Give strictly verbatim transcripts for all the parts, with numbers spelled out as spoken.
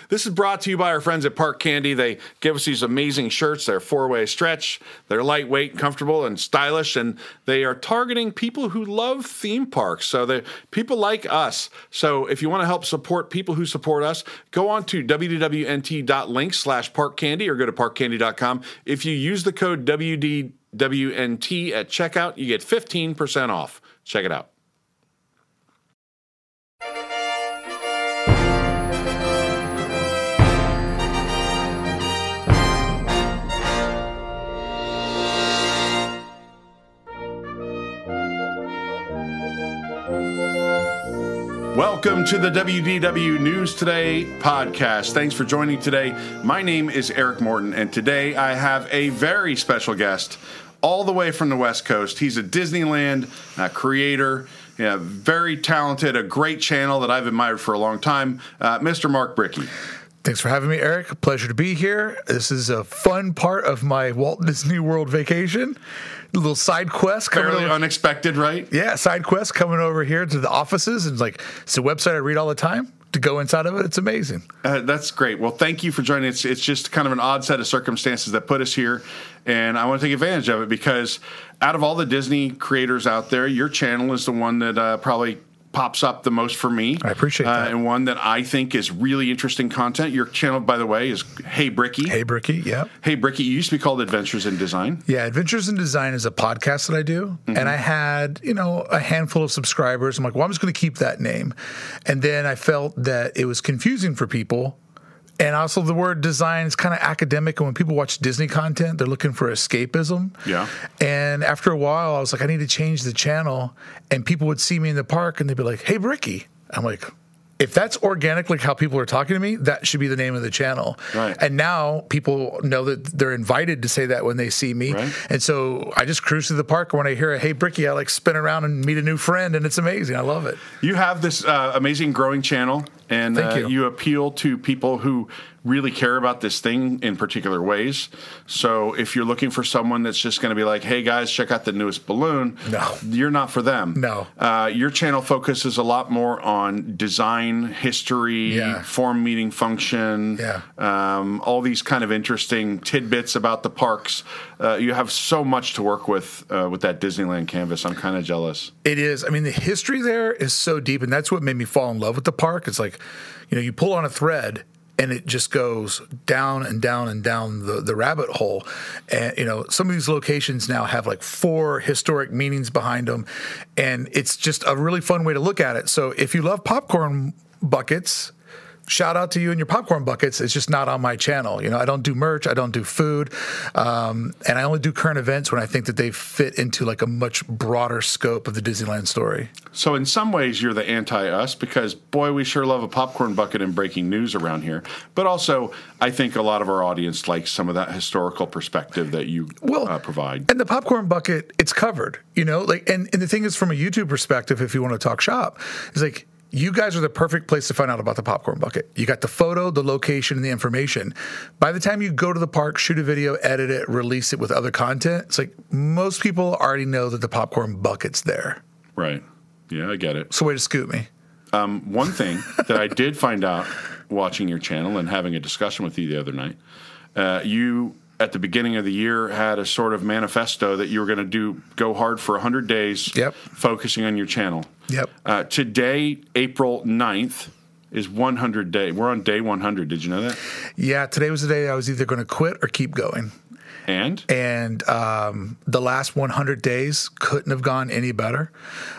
This is brought to you by our friends at Park Candy. They give us these amazing shirts. They're four-way stretch. They're lightweight, comfortable, and stylish, and they are targeting people who love theme parks. So they're people like us. So if you want to help support people who support us, go on to w w n t dot link slash park candy or go to park candy dot com. If you use the code W D W N T at checkout, you get fifteen percent off. Check it out. Welcome to the W D W News Today podcast. Thanks for joining today. My name is Eric Morton, and today I have a very special guest all the way from the West Coast. He's a Disneyland uh, creator, yeah, very talented, a great channel that I've admired for a long time, uh, Mister Mark Brickey. Thanks for having me, Eric. A pleasure to be here. This is a fun part of my Walt Disney World vacation. A little side quest coming Fairly over. unexpected, right? Yeah, side quest coming over here to the offices. And like, it's a website I read all the time. To go inside of it, it's amazing. Uh, that's great. Well, thank you for joining. It's, it's just kind of an odd set of circumstances that put us here, and I want to take advantage of it because out of all the Disney creators out there, your channel is the one that uh, probably pops up the most for me. I appreciate that. Uh, and one that I think is really interesting content. Your channel, by the way, is Hey Brickey. Hey Brickey, yeah. Hey Brickey, you used to be called Adventures in Design. Yeah, Adventures in Design is a podcast that I do. Mm-hmm. And I had, you know, a handful of subscribers. I'm like, well, I'm just going to keep that name. And then I felt that it was confusing for people. And also the word design is kind of academic. And when people watch Disney content, they're looking for escapism. Yeah. And after a while, I was like, I need to change the channel. And people would see me in the park and they'd be like, hey, Brickey. I'm like, if that's organic, like how people are talking to me, that should be the name of the channel. Right. And now people know that they're invited to say that when they see me. Right. And so I just cruise through the park. When I hear a Hey Brickey, I like spin around and meet a new friend. And it's amazing. I love it. You have this uh, amazing growing channel. And Thank uh, you. you appeal to people who really care about this thing in particular ways. So if you're looking for someone that's just going to be like, hey, guys, check out the newest balloon, No. you're not for them. No. Uh, your channel focuses a lot more on design, history, Yeah. form, meaning, function, Yeah. um, all these kind of interesting tidbits about the parks. Uh, you have so much to work with uh, with that Disneyland canvas. I'm kind of jealous. It is. I mean, the history there is so deep, and that's what made me fall in love with the park. It's like, you know, you pull on a thread, and it just goes down and down and down the, the rabbit hole. And, you know, some of these locations now have like four historic meanings behind them, and it's just a really fun way to look at it. So if you love popcorn buckets, shout out to you and your popcorn buckets. It's just not on my channel. You know, I don't do merch. I don't do food. Um, and I only do current events when I think that they fit into like a much broader scope of the Disneyland story. So in some ways, you're the anti-us because, boy, we sure love a popcorn bucket and breaking news around here. But also, I think a lot of our audience likes some of that historical perspective that you Well, uh, provide. And the popcorn bucket, it's covered, you know, like, and, and the thing is, from a YouTube perspective, if you want to talk shop, it's like, you guys are the perfect place to find out about the popcorn bucket. You got the photo, the location, and the information. By the time you go to the park, shoot a video, edit it, release it with other content, it's like most people already know that the popcorn bucket's there. Right. Yeah, I get it. It's a way to scoop me. Um, one thing that I did find out watching your channel and having a discussion with you the other night, uh, you, at the beginning of the year, had a sort of manifesto that you were going to do go hard for one hundred days, Yep. focusing on your channel. Yep. Uh, today, April ninth, is one hundred day. We're on day one hundred. Did you know that? Yeah, today was the day I was either going to quit or keep going. And? And um, the last one hundred days couldn't have gone any better.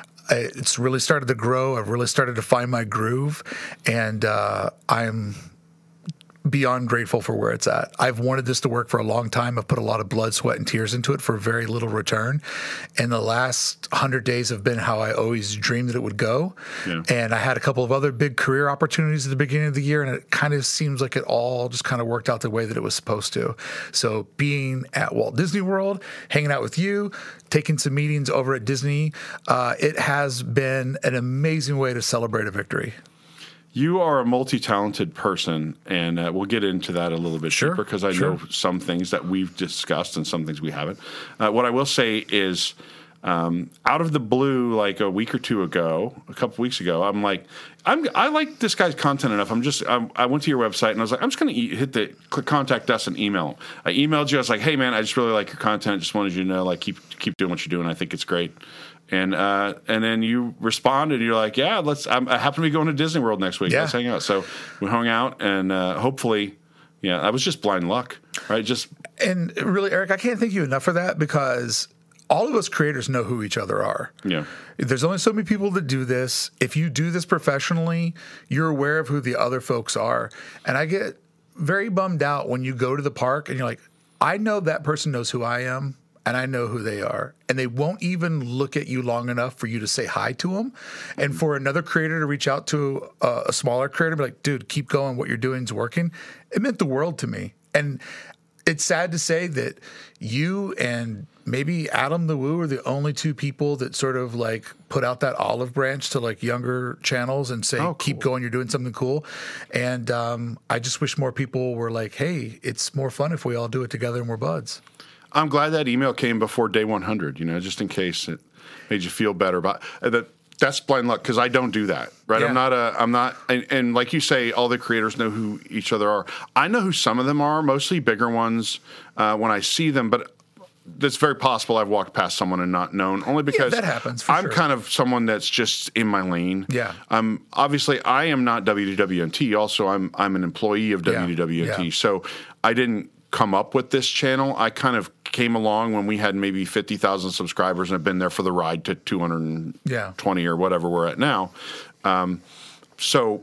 It's really started to grow. I've really started to find my groove, and uh, I'm beyond grateful for where it's at. I've wanted this to work for a long time. I've put a lot of blood, sweat, and tears into it for very little return. And the last one hundred days have been how I always dreamed that it would go. Yeah. And I had a couple of other big career opportunities at the beginning of the year, and it kind of seems like it all just kind of worked out the way that it was supposed to. So being at Walt Disney World, hanging out with you, taking some meetings over at Disney, uh, it has been an amazing way to celebrate a victory. You are a multi-talented person, and uh, we'll get into that a little bit Sure, deeper because I sure. know some things that we've discussed and some things we haven't. Uh, what I will say is um, out of the blue, like a week or two ago, a couple weeks ago, I'm like, I'm, I like this guy's content enough. I'm just, I'm, I went to your website and I was like, I'm just going to e- hit the click contact us and email. I emailed you. I was like, hey man, I just really like your content. Just wanted you to know, like, keep keep doing what you're doing. I think it's great. And uh, and then you responded. You're like, yeah, let's. I'm, I happen to be going to Disney World next week. Yeah. Let's hang out. So we hung out, and uh, hopefully, yeah, that was just blind luck, right? Just And really, Eric, I can't thank you enough for that, because all of us creators know who each other are. yeah. There's only so many people that do this. If you do this professionally, you're aware of who the other folks are. And I get very bummed out when you go to the park and you're like, I know that person knows who I am and I know who they are. And they won't even look at you long enough for you to say hi to them. And for another creator to reach out to a, a smaller creator and be like, dude, keep going. What you're doing is working. It meant the world to me. And it's sad to say that you and maybe Adam the Woo are the only two people that sort of like put out that olive branch to like younger channels and say, Oh, cool. keep going, you're doing something cool. And um, I just wish more people were like, hey, it's more fun if we all do it together and we're buds. I'm glad that email came before day one hundred, you know, just in case it made you feel better about uh, that. That's blind luck, because I don't do that, right? Yeah. I'm not a, I'm not, and, and like you say, all the creators know who each other are. I know who some of them are, mostly bigger ones uh, when I see them, but it's very possible I've walked past someone and not known, only because that happens, for I'm sure. kind of someone that's just in my lane. Yeah. Um, obviously, I am not W D W N T. Also, I'm I'm an employee of Yeah. W D W N T, Yeah. so I didn't come up with this channel. I kind of came along when we had maybe fifty thousand subscribers and have been there for the ride to two hundred twenty Yeah. or whatever we're at now. Um, so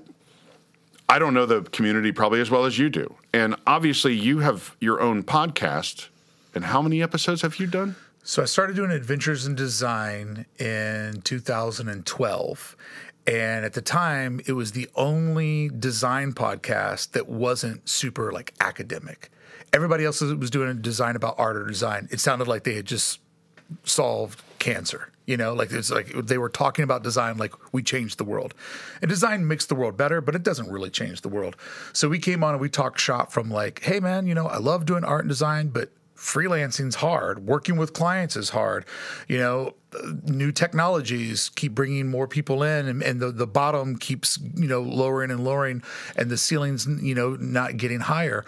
I don't know the community probably as well as you do. And obviously you have your own podcast. And how many episodes have you done? So I started doing Adventures in Design in two thousand twelve. And at the time, it was the only design podcast that wasn't super like academic. Everybody else was doing a design about art or design. It sounded like they had just solved cancer. You know, like it's like they were talking about design like we changed the world. And design makes the world better, but it doesn't really change the world. So we came on and we talked shop from like, hey man, you know, I love doing art and design, but freelancing's hard. Working with clients is hard. You know, new technologies keep bringing more people in, and, and the, the bottom keeps, you know, lowering and lowering, and the ceiling's, you know, not getting higher.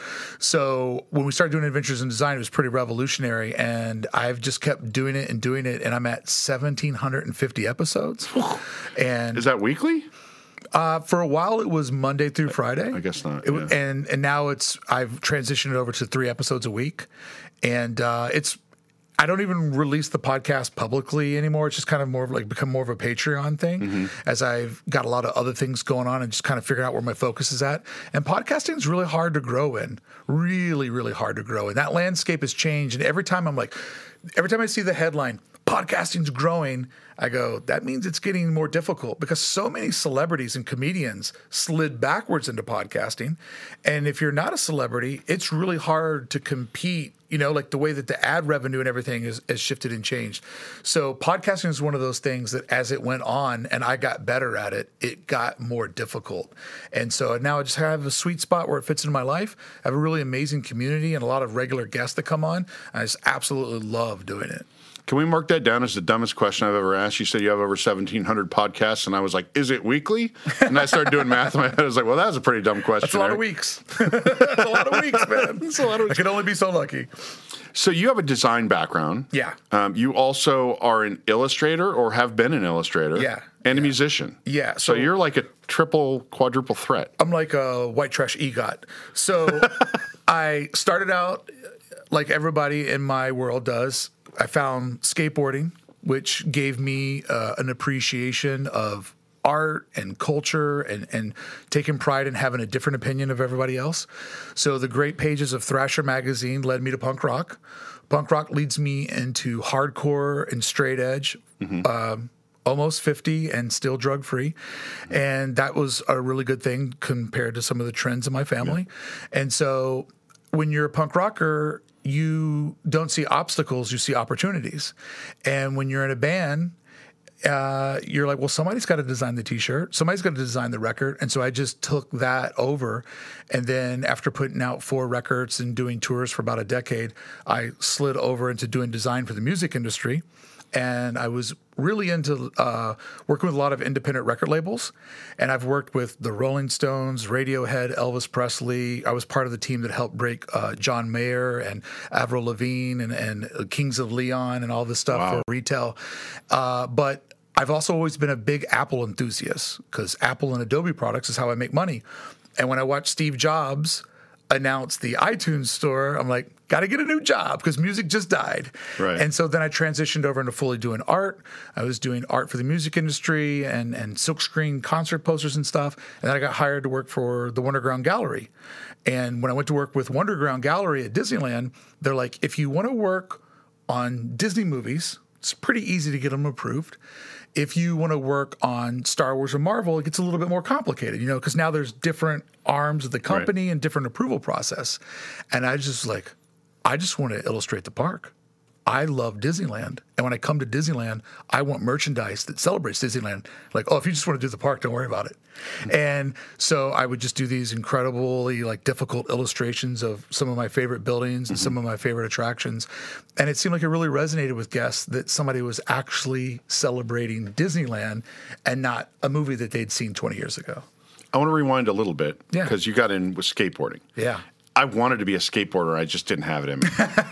So when we started doing Adventures in Design, it was pretty revolutionary, and I've just kept doing it and doing it, and I'm at one thousand seven hundred fifty episodes. And Is that weekly? Uh, for a while, it was Monday through Friday. I guess not. It, yeah. And and now it's I've transitioned it over to three episodes a week, and uh, it's I don't even release the podcast publicly anymore. It's just kind of more of like become more of a Patreon thing, Mm-hmm. as I've got a lot of other things going on and just kind of figuring out where my focus is at. And podcasting is really hard to grow in, really really hard to grow in. That landscape has changed, and every time I'm like, every time I see the headline, podcasting's growing, I go, that means it's getting more difficult, because so many celebrities and comedians slid backwards into podcasting. And if you're not a celebrity, it's really hard to compete, you know, like the way that the ad revenue and everything is, has shifted and changed. So podcasting is one of those things that as it went on and I got better at it, it got more difficult. And so now I just have a sweet spot where it fits into my life. I have a really amazing community and a lot of regular guests that come on. I just absolutely love doing it. Can we mark that down as the dumbest question I've ever asked? You said you have over seventeen hundred podcasts, and I was like, is it weekly? And I started doing math in my head. I was like, well, that was a pretty dumb question. That's a lot of Eric. weeks. That's a lot of weeks, man. That's a lot of weeks. I can only be so lucky. So you have a design background. Yeah. Um, you also are an illustrator, or have been an illustrator. Yeah. And a musician. Yeah. So, So, you're like a triple, quadruple threat. I'm like a white trash EGOT. So I started out like everybody in my world does. I found skateboarding, which gave me uh, an appreciation of art and culture, and, and taking pride in having a different opinion of everybody else. So the great pages of Thrasher magazine led me to punk rock. Punk rock leads me into hardcore and straight edge. Mm-hmm. Um, almost fifty and still drug free. And that was a really good thing compared to some of the trends in my family. Yeah. And so when you're a punk rocker, you don't see obstacles, you see opportunities. And when you're in a band, uh, you're like, well, somebody's got to design the t-shirt. Somebody's got to design the record. And so I just took that over. And then after putting out four records and doing tours for about a decade, I slid over into doing design for the music industry. and I was really into uh, working with a lot of independent record labels. And I've worked with the Rolling Stones, Radiohead, Elvis Presley. I was part of the team that helped break uh, John Mayer and Avril Lavigne and, and Kings of Leon and all this stuff Wow. for retail. Uh, but I've also always been a big Apple enthusiast because Apple and Adobe products is how I make money. And when I watched Steve Jobs announce the iTunes store, I'm like, got to get a new job because music just died. Right. And so then I transitioned over into fully doing art. I was doing art for the music industry and, and silkscreen concert posters and stuff. And then I got hired to work for the Wonderground Gallery. And when I went to work with Wonderground Gallery at Disneyland, they're like, if you want to work on Disney movies, it's pretty easy to get them approved. If you want to work on Star Wars or Marvel, it gets a little bit more complicated, you know, because now there's different arms of the company Right. and different approval process. And I just like, I just want to illustrate the park. I love Disneyland. And when I come to Disneyland, I want merchandise that celebrates Disneyland. Like, oh, if you just want to do the park, don't worry about it. And so I would just do these incredibly like difficult illustrations of some of my favorite buildings and mm-hmm. some of my favorite attractions. And it seemed like it really resonated with guests that somebody was actually celebrating Disneyland and not a movie that they'd seen twenty years ago. I want to rewind a little bit Yeah. because you got in with skateboarding. Yeah. I wanted to be a skateboarder. I just didn't have it in me.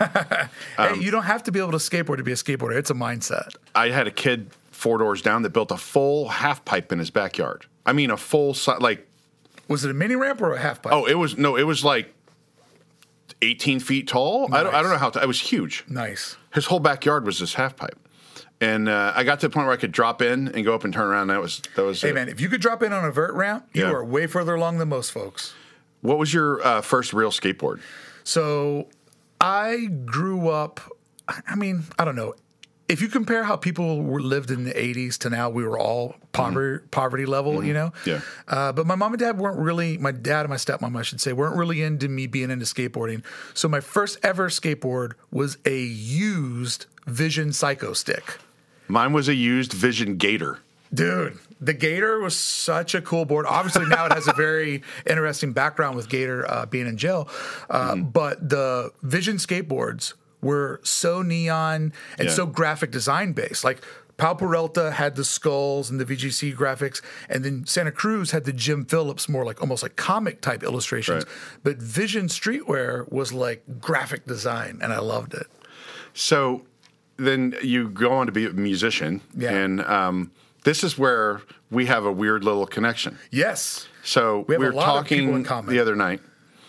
Hey, you don't have to be able to skateboard to be a skateboarder. It's a mindset. I had a kid four doors down that built a full half pipe in his backyard. I mean, a full, si- like, Was it a mini ramp or a half pipe? oh, it was, no, it was like eighteen feet tall. I, don't, I don't know how, t- it was huge. Nice. His whole backyard was this half pipe. And uh, I got to the point where I could drop in and go up and turn around. And that was, that was Hey, it. man, if you could drop in on a vert ramp, you Yeah. are way further along than most folks. What was your uh, first real skateboard? So I grew up, I mean, I don't know. If you compare how people were, lived in the eighties to now, we were all poverty, mm-hmm. poverty level, mm-hmm. you know? Yeah. Uh, but my mom and dad weren't really, my dad and my stepmom, I should say, weren't really into me being into skateboarding. So my first ever skateboard was a used Vision Psycho Stick. Mine was a used Vision Gator. Dude, the Gator was such a cool board. Obviously, now it has a very interesting background with Gator uh, being in jail. Uh, mm-hmm. But the Vision skateboards were so neon and yeah. so graphic design based. Like Pau Peralta had the skulls and the V G C graphics, and then Santa Cruz had the Jim Phillips, more like almost like comic type illustrations. Right. But Vision Streetwear was like graphic design, and I loved it. So then you go on to be a musician, Yeah. and um, this is where we have a weird little connection. Yes. So We have we a were lot of people in talking common. the other night,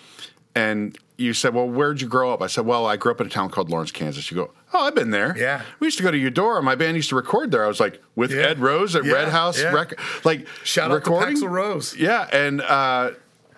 and you said, well, where'd you grow up? I said, well, I grew up in a town called Lawrence, Kansas. You go, oh, I've been there. Yeah. We used to go to Eudora. My band used to record there. I was like, with Yeah. Ed Rose at Yeah, Red House yeah. Record. Like, Shout recording. out to Paxel Rose. Yeah, and uh,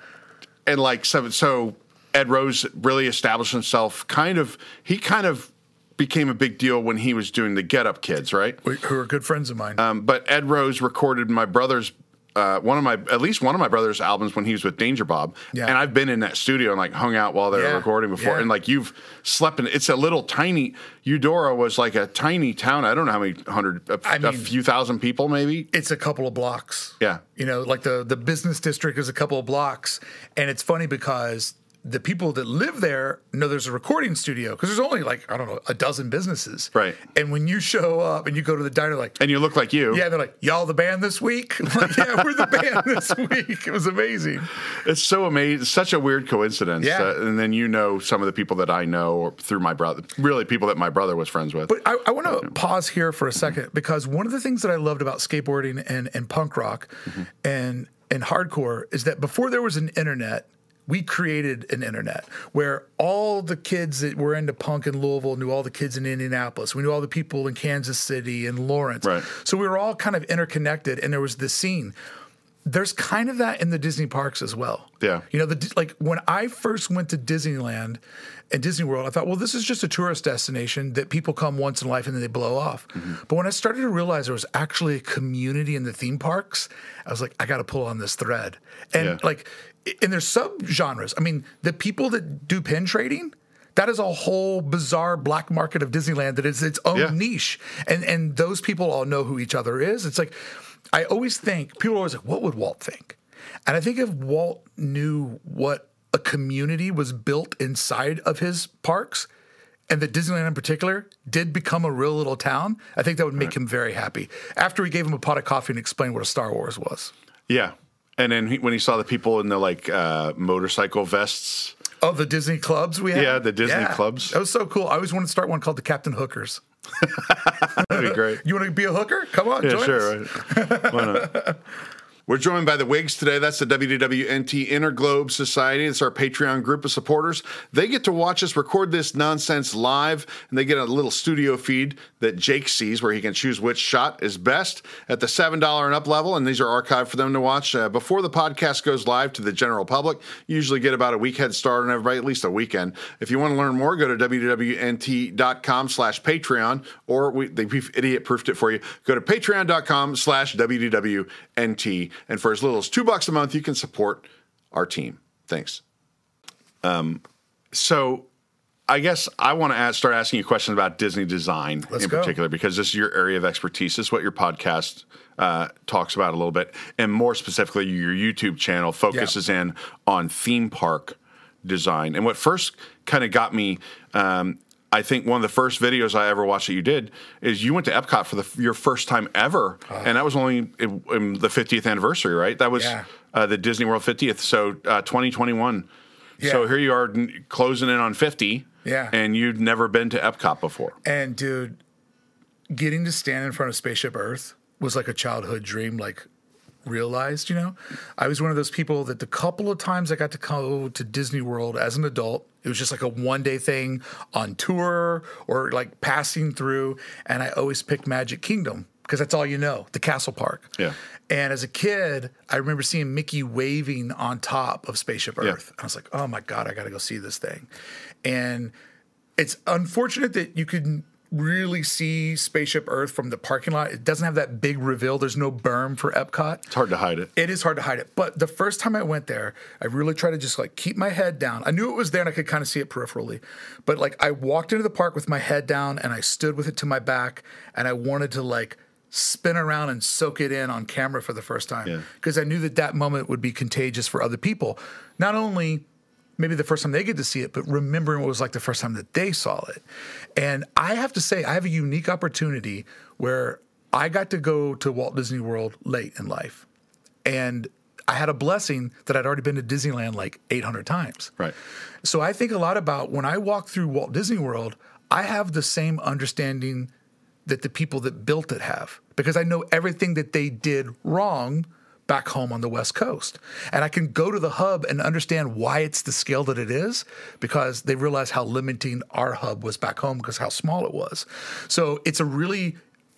and like so, so Ed Rose really established himself. Kind of, he kind of became a big deal when he was doing the Get Up Kids, right? Who are good friends of mine. Um, but Ed Rose recorded my brother's. Uh, one of my, at least one of my brother's albums when he was with Danger Bob, Yeah. and I've been in that studio and like hung out while they Yeah, were recording before, yeah. and like you've slept in. It's a little tiny. Eudora was like a tiny town. I don't know how many hundred, a, I a mean- few thousand people, maybe. It's a couple of blocks. Yeah. You know, like the, the business district is a couple of blocks. And it's funny because the people that live there know there's a recording studio because there's only like, I don't know, a dozen businesses. Right. And when you show up and you go to the diner, like, And you look like you. yeah, they're like, y'all the band this week? I'm like, yeah, we're the band this week. It was amazing. It's so amazing. Such a weird coincidence. Yeah. Uh, and then you know some of the people that I know or through my brother, really people that my brother was friends with. But I, I want to pause here for a second because one of the things that I loved about skateboarding and, and punk rock Mm-hmm. and, and hardcore is that before there was an internet, we created an internet where all the kids that were into punk in Louisville knew all the kids in Indianapolis. We knew all the people in Kansas City and Lawrence. Right. So we were all kind of interconnected, and there was this scene. There's kind of that in the Disney parks as well. Yeah. You know, the like when I first went to Disneyland and Disney World, I thought, well, this is just a tourist destination that people come once in life and then they blow off. Mm-hmm. But when I started to realize there was actually a community in the theme parks, I was like, I got to pull on this thread. And Yeah. like, and there's subgenres. I mean, the people that do pin trading, that is a whole bizarre black market of Disneyland that is its own Yeah. niche. And and those people all know who each other is. It's like, I always think, people are always like, what would Walt think? And I think if Walt knew what a community was built inside of his parks, and that Disneyland in particular did become a real little town, I think that would make right. him very happy. After we gave him a pot of coffee and explained what a Star Wars was. Yeah. And then he, when he saw the people in the like uh, motorcycle vests. Oh, the Disney clubs we had? Yeah, the Disney yeah. clubs. That was so cool. I always wanted to start one called the Captain Hookers. That'd be great. You want to be a hooker? Come on, yeah, join sure, us. Right. Why not? We're joined by the Wigs today. That's the W D W N T Interglobe Society. It's our Patreon group of supporters. They get to watch us record this nonsense live, and they get a little studio feed that Jake sees where he can choose which shot is best at the seven dollars and up level, and these are archived for them to watch uh, before the podcast goes live to the general public. You usually get about a week head start on everybody, at least a weekend. If you want to learn more, go to W D W N T dot com slash Patreon, or we, they, we've idiot-proofed it for you. Go to patreon dot com slash W D W N T. And for as little as two bucks a month, you can support our team. Thanks. Um, so I guess I want to start asking you questions about Disney design Let's in go. particular, because this is your area of expertise. This is what your podcast uh, talks about a little bit. And more specifically, your YouTube channel focuses yeah. in on theme park design. And what first kind of got me um, I think one of the first videos I ever watched that you did is you went to Epcot for the, your first time ever, uh, and that was only in, in the fiftieth anniversary, right? That was yeah. uh, the Disney World fiftieth, so uh, twenty twenty-one. Yeah. So here you are n- closing in on fifty, yeah. and you'd never been to Epcot before. And, dude, getting to stand in front of Spaceship Earth was like a childhood dream, like, realized, you know? I was one of those people that the couple of times I got to go to Disney World as an adult, it was just like a one-day thing on tour or like passing through, and I always picked Magic Kingdom because that's all you know, the castle park. Yeah. And as a kid, I remember seeing Mickey waving on top of Spaceship Earth. Yeah. I was like, oh my God, I got to go see this thing. And it's unfortunate that you could really see Spaceship Earth from the parking lot. It doesn't have that big reveal. There's no berm for Epcot. It's hard to hide it. It is hard to hide it. But the first time I went there, I really tried to just like keep my head down. I knew it was there and I could kind of see it peripherally. But like I walked into the park with my head down and I stood with it to my back and I wanted to like spin around and soak it in on camera for the first time. Because yeah. I knew that that moment would be contagious for other people. Not only maybe the first time they get to see it, but remembering what it was like the first time that they saw it. And I have to say, I have a unique opportunity where I got to go to Walt Disney World late in life. And I had a blessing that I'd already been to Disneyland like eight hundred times. Right. So I think a lot about when I walk through Walt Disney World, I have the same understanding that the people that built it have, because I know everything that they did wrong back home on the West Coast. And I can go to the hub and understand why it's the scale that it is, because they realize how limiting our hub was back home because how small it was. So it's a really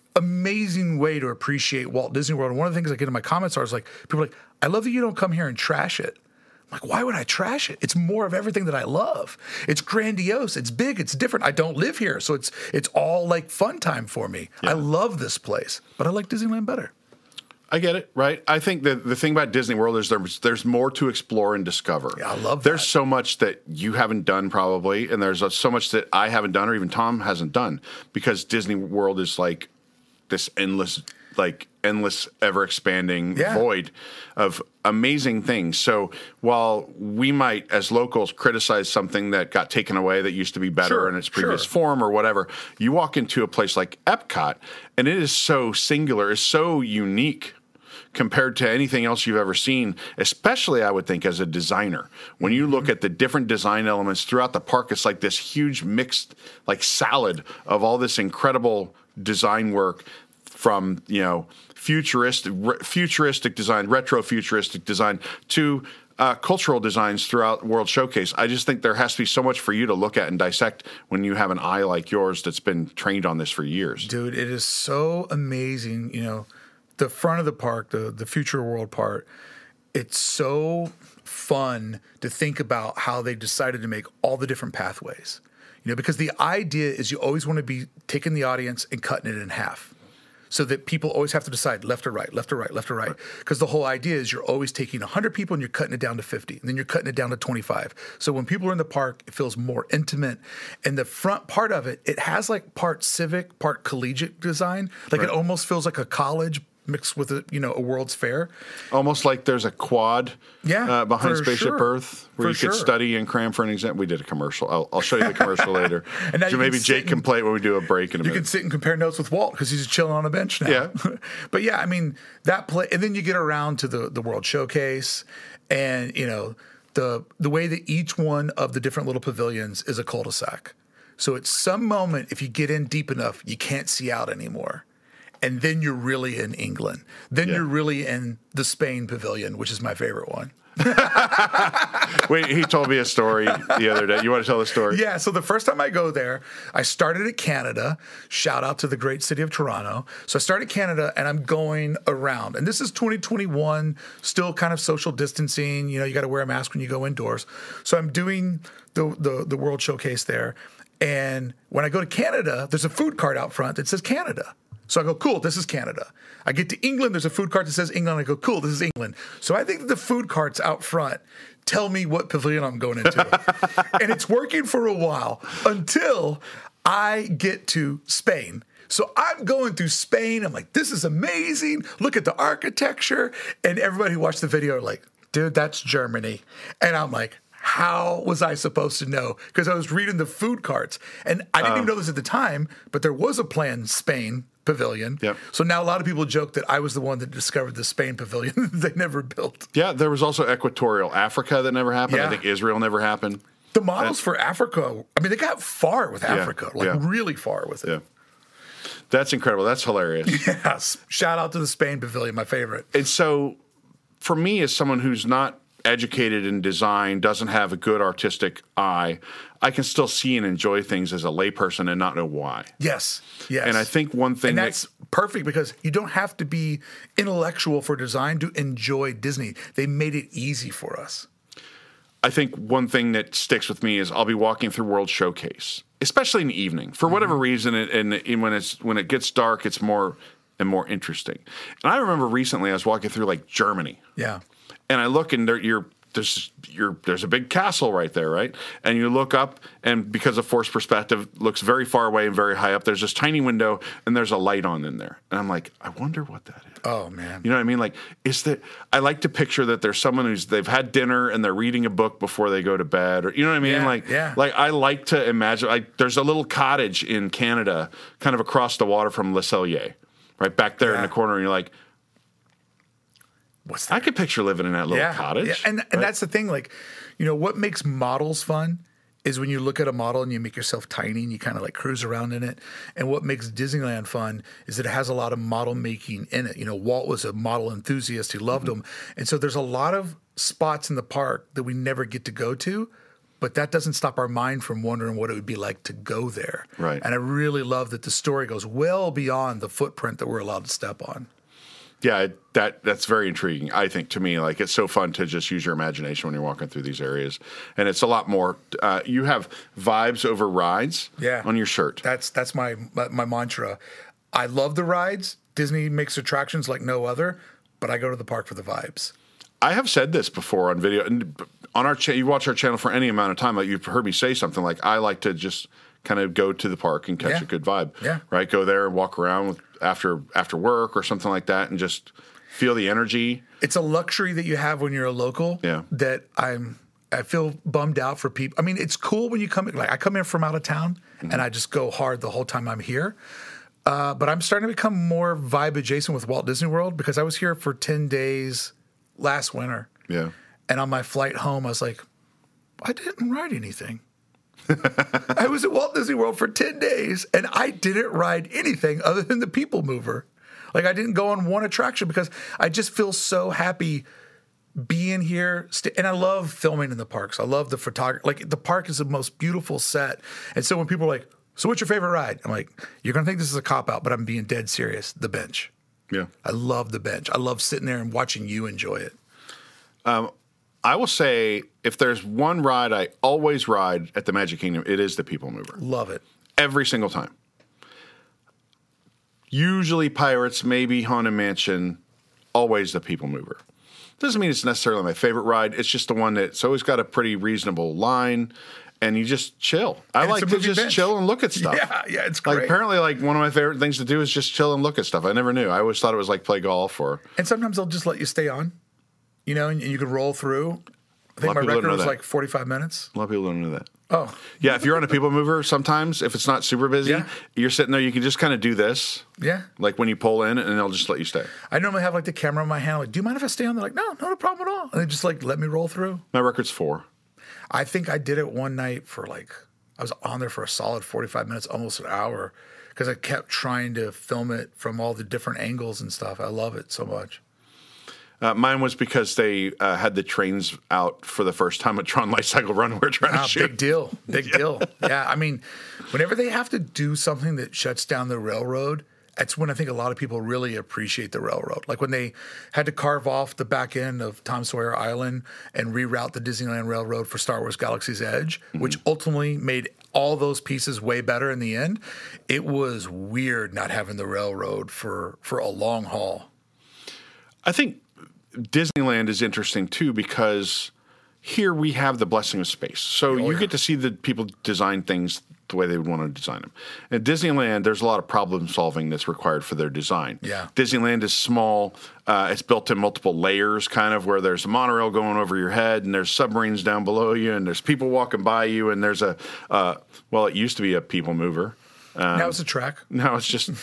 amazing way to appreciate Walt Disney World. And one of the things I get in my comments are is like, people are like, I love that you don't come here and trash it. I'm like, why would I trash it? It's more of everything that I love. It's grandiose. It's big. It's different. I don't live here. So it's it's all like fun time for me. Yeah. I love this place, but I like Disneyland better. I get it, right? I think that the thing about Disney World is there's there's more to explore and discover. Yeah, I love that. There's so much that you haven't done probably, and there's so much that I haven't done or even Tom hasn't done, because Disney World is like this endless, like endless, ever-expanding yeah. void of amazing things. So while we might, as locals, criticize something that got taken away that used to be better sure, in its previous sure. form or whatever, you walk into a place like Epcot, and it is so singular, it's so unique compared to anything else you've ever seen, especially, I would think, as a designer. When you look at the different design elements throughout the park, it's like this huge mixed, like salad of all this incredible design work from, you know, futuristic, re- futuristic design, retro-futuristic design, to uh, cultural designs throughout World Showcase. I just think there has to be so much for you to look at and dissect when you have an eye like yours that's been trained on this for years. Dude, it is so amazing, you know, the front of the park, the the Future World part, it's so fun to think about how they decided to make all the different pathways. You know, because the idea is you always want to be taking the audience and cutting it in half, so that people always have to decide left or right, left or right, left or right. Because the whole idea is you're always taking one hundred people and you're cutting it down to fifty. And then you're cutting it down to twenty-five. So when people are in the park, it feels more intimate. And the front part of it, it has like part civic, part collegiate design. Like right. It almost feels like a college mixed with a, you know, a World's Fair. Almost like there's a quad Yeah, uh, behind for Spaceship sure. Earth where For you sure. could study and cram for an exam. We did a commercial. I'll, I'll show you the commercial later. And now So you maybe can Jake sit can and- play it when we do a break in a You minute. can sit and compare notes with Walt because he's chilling on a bench now. Yeah. But yeah, I mean, that play, and then you get around to the, the World Showcase, and, you know, the the way that each one of the different little pavilions is a cul-de-sac. So at some moment, if you get in deep enough, you can't see out anymore. And then you're really in England. Then Yeah. you're really in the Spain pavilion, which is my favorite one. Wait, he told me a story the other day. You want to tell the story? Yeah, so the first time I go there, I started at Canada. Shout out to the great city of Toronto. So I started Canada, and I'm going around. And this is twenty twenty-one, still kind of social distancing. You know, you got to wear a mask when you go indoors. So I'm doing the, the the World Showcase there. And when I go to Canada, there's a food cart out front that says Canada. So I go, cool, this is Canada. I get to England, there's a food cart that says England. I go, cool, this is England. So I think that the food carts out front tell me what pavilion I'm going into. And it's working for a while until I get to Spain. So I'm going through Spain. I'm like, this is amazing. Look at the architecture. And everybody who watched the video are like, dude, that's Germany. And I'm like, how was I supposed to know? Because I was reading the food carts. And I didn't even know this at the time, but there was a planned Spain pavilion. Yep. So now a lot of people joke that I was the one that discovered the Spain pavilion they never built. Yeah, there was also Equatorial Africa that never happened. Yeah. I think Israel never happened. The models for Africa, I mean, they got far with Africa, like yeah. really far with it. Yeah. That's incredible. That's hilarious. Yes. Shout out to the Spain pavilion, my favorite. And so for me, as someone who's not educated in design, doesn't have a good artistic eye, I can still see and enjoy things as a layperson and not know why. Yes. Yes. And I think one thing and that- that's perfect because you don't have to be intellectual for design to enjoy Disney. They made it easy for us. I think one thing that sticks with me is I'll be walking through World Showcase, especially in the evening, for whatever Mm-hmm. reason. It, and, and when it's when it gets dark, it's more and more interesting. And I remember recently I was walking through like Germany, Yeah. and I look and there, you're there's you're there's a big castle right there, right? And you look up, and because of forced perspective, looks very far away and very high up. There's this tiny window, and there's a light on in there, and I'm like, I wonder what that is. Oh, man. You know what I mean? Like, is that? I like to picture that there's someone who's they've had dinner and they're reading a book before they go to bed, or you know what I mean? Yeah, like, yeah. like I like to imagine. Like, there's a little cottage in Canada, kind of across the water from Le Cellier, right back there in Yeah. the corner, and you're like, What's I could picture living in that little cottage. Yeah. And, and right? that's the thing. Like, you know, what makes models fun is when you look at a model and you make yourself tiny and you kind of like cruise around in it. And what makes Disneyland fun is that it has a lot of model making in it. You know, Walt was a model enthusiast. He loved Mm-hmm. them. And so there's a lot of spots in the park that we never get to go to. But that doesn't stop our mind from wondering what it would be like to go there. Right. And I really love that the story goes well beyond the footprint that we're allowed to step on. Yeah, it- that that's very intriguing. I think to me, like it's so fun to just use your imagination when you're walking through these areas, and it's a lot more. Uh, you have vibes over rides. Yeah. on your shirt. That's that's my, my my mantra. I love the rides. Disney makes attractions like no other, but I go to the park for the vibes. I have said this before on video, and on our cha- you watch our channel for any amount of time. Like you've heard me say something like I like to just kind of go to the park and catch Yeah. a good vibe. Yeah. right. Go there and walk around with, after after work or something like that, and just feel the energy. It's a luxury that you have when you're a local. Yeah. That I'm. I feel bummed out for people. I mean, it's cool when you come. Like I come in from out of town, Mm-hmm. and I just go hard the whole time I'm here. Uh, but I'm starting to become more vibe adjacent with Walt Disney World because I was here for ten days last winter. Yeah. And on my flight home, I was like, I didn't ride anything. I was at Walt Disney World for ten days and I didn't ride anything other than the People Mover. Like I didn't go on one attraction because I just feel so happy being here. St- and I love filming in the parks. I love the photography. Like the park is the most beautiful set. And so when people are like, so what's your favorite ride? I'm like, you're going to think this is a cop out, but I'm being dead serious. The bench. Yeah. I love the bench. I love sitting there and watching you enjoy it. I will say if there's one ride I always ride at the Magic Kingdom, it is the People Mover. Love it. Every single time. Usually Pirates, maybe Haunted Mansion, always the People Mover. Doesn't mean it's necessarily my favorite ride. It's just the one that's always got a pretty reasonable line, and you just chill. I And it's like a to movie just bench. chill and look at stuff. Yeah, yeah, it's Like great. apparently, like one of my favorite things to do is just chill and look at stuff. I never knew. I always thought it was like play golf or. And sometimes they'll just let you stay on, you know, and, and you can roll through. I think lot my of people don't record know was that. like forty-five minutes. A lot of people don't know that. Oh, Yeah, if you're on a people mover, sometimes if it's not super busy, Yeah. you're sitting there. You can just kind of do this, yeah. like when you pull in, and they'll just let you stay. I normally have like the camera in my hand. I'm like, do you mind if I stay on? They're like, no, not a problem at all. And they just like let me roll through. My record's four. I think I did it one night for like, I was on there for a solid forty-five minutes, almost an hour, because I kept trying to film it from all the different angles and stuff. I love it so much. Uh, mine was because they uh, had the trains out for the first time at Tron Light Cycle Run. We're trying Ah, to shoot. big deal. Big deal. Yeah. I mean, whenever they have to do something that shuts down the railroad, that's when I think a lot of people really appreciate the railroad. Like when they had to carve off the back end of Tom Sawyer Island and reroute the Disneyland Railroad for Star Wars Galaxy's Edge, mm-hmm. which ultimately made all those pieces way better in the end. It was weird not having the railroad for, for a long haul. I think Disneyland is interesting too because here we have the blessing of space. So Oh, you yeah. get to see the people design things the way they would want to design them. At Disneyland, there's a lot of problem solving that's required for their design. Yeah. Disneyland is small. Uh, it's built in multiple layers, kind of where there's a monorail going over your head, and there's submarines down below you, and there's people walking by you, and there's a uh, well, it used to be a people mover. Um, now it's a track. Now it's just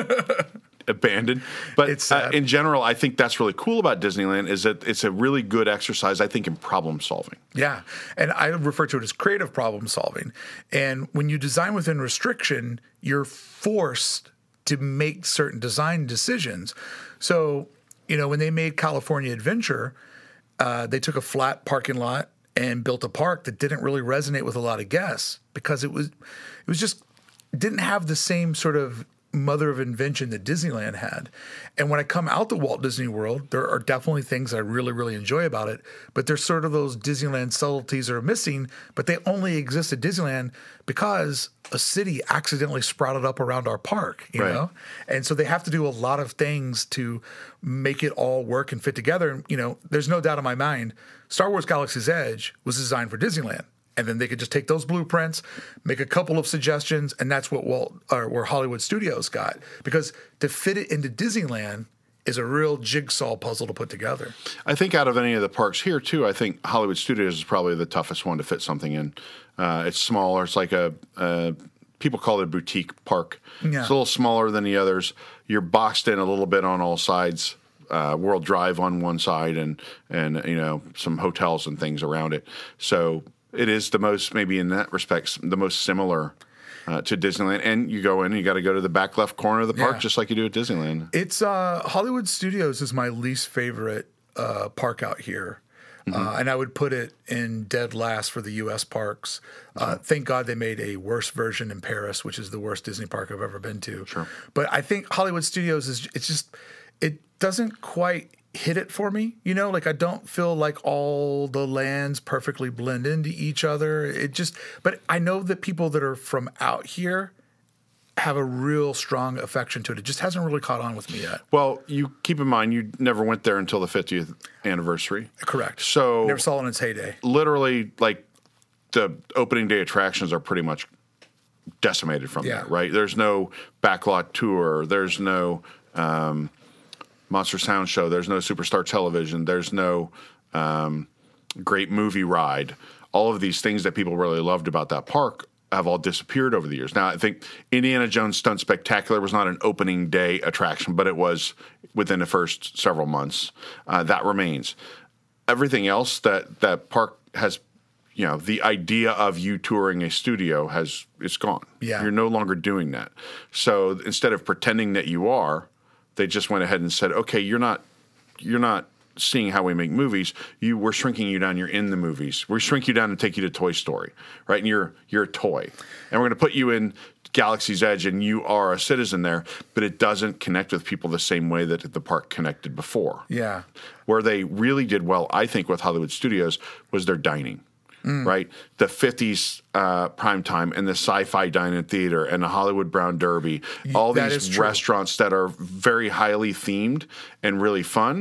abandoned. But It's uh, sad. in general, I think that's really cool about Disneyland is that it's a really good exercise, I think, in problem solving. Yeah. And I refer to it as creative problem solving. And when you design within restriction, you're forced to make certain design decisions. So, you know, when they made California Adventure, uh, they took a flat parking lot and built a park that didn't really resonate with a lot of guests because it was it was just didn't have the same sort of mother of invention that Disneyland had. And when I come out to Walt Disney World, there are definitely things I really, really enjoy about it. But there's sort of those Disneyland subtleties that are missing, but they only exist at Disneyland because a city accidentally sprouted up around our park, you Right. know? And so they have to do a lot of things to make it all work and fit together. And, you know, there's no doubt in my mind, Star Wars Galaxy's Edge was designed for Disneyland. And then they could just take those blueprints, make a couple of suggestions, and that's what Walt or where Hollywood Studios got. Because to fit it into Disneyland is a real jigsaw puzzle to put together. I think out of any of the parks here, too, I think Hollywood Studios is probably the toughest one to fit something in. Uh, it's smaller. It's like a, a people call it a boutique park. Yeah. It's a little smaller than the others. You're boxed in a little bit on all sides. Uh, World Drive on one side and, and, you know, some hotels and things around it. So it is the most, maybe in that respect, the most similar uh, to Disneyland. And you go in, you got to go to the back left corner of the park, Yeah. just like you do at Disneyland. It's uh, Hollywood Studios is my least favorite uh, park out here. Uh, and I would put it in dead last for the U S parks. Uh, thank God they made a worse version in Paris, which is the worst Disney park I've ever been to. Sure. But I think Hollywood Studios is, it's just, it doesn't quite hit it for me. You know, like I don't feel like all the lands perfectly blend into each other. It just, but I know that people that are from out here have a real strong affection to it. It just hasn't really caught on with me yet. Well, you keep in mind, you never went there until the fiftieth anniversary. Correct. So Never saw it in its heyday. literally, like the opening day attractions are pretty much decimated from Yeah. there, right? There's no backlot tour. There's no um, Monster Sound Show. There's no Superstar Television. There's no um, great movie ride. All of these things that people really loved about that park have all disappeared over the years. Now, I think Indiana Jones Stunt Spectacular was not an opening day attraction, but it was within the first several months. Uh, that remains. Everything else that that park has, you know, the idea of you touring a studio has it's gone. Yeah. You're no longer doing that. So instead of pretending that you are, they just went ahead and said, okay, you're not you're not seeing how we make movies. You we're shrinking you down. You're in the movies. We shrink you down and take you to Toy Story, right? And you're you're a toy, and we're going to put you in Galaxy's Edge, and you are a citizen there. But it doesn't connect with people the same way that the park connected before. Yeah. Where they really did well, I think, with Hollywood Studios was their dining. Right, the fifties uh, prime time and the Sci-Fi Dine-In Theater and the Hollywood Brown Derby, all that is these true. restaurants that are very highly themed and really fun.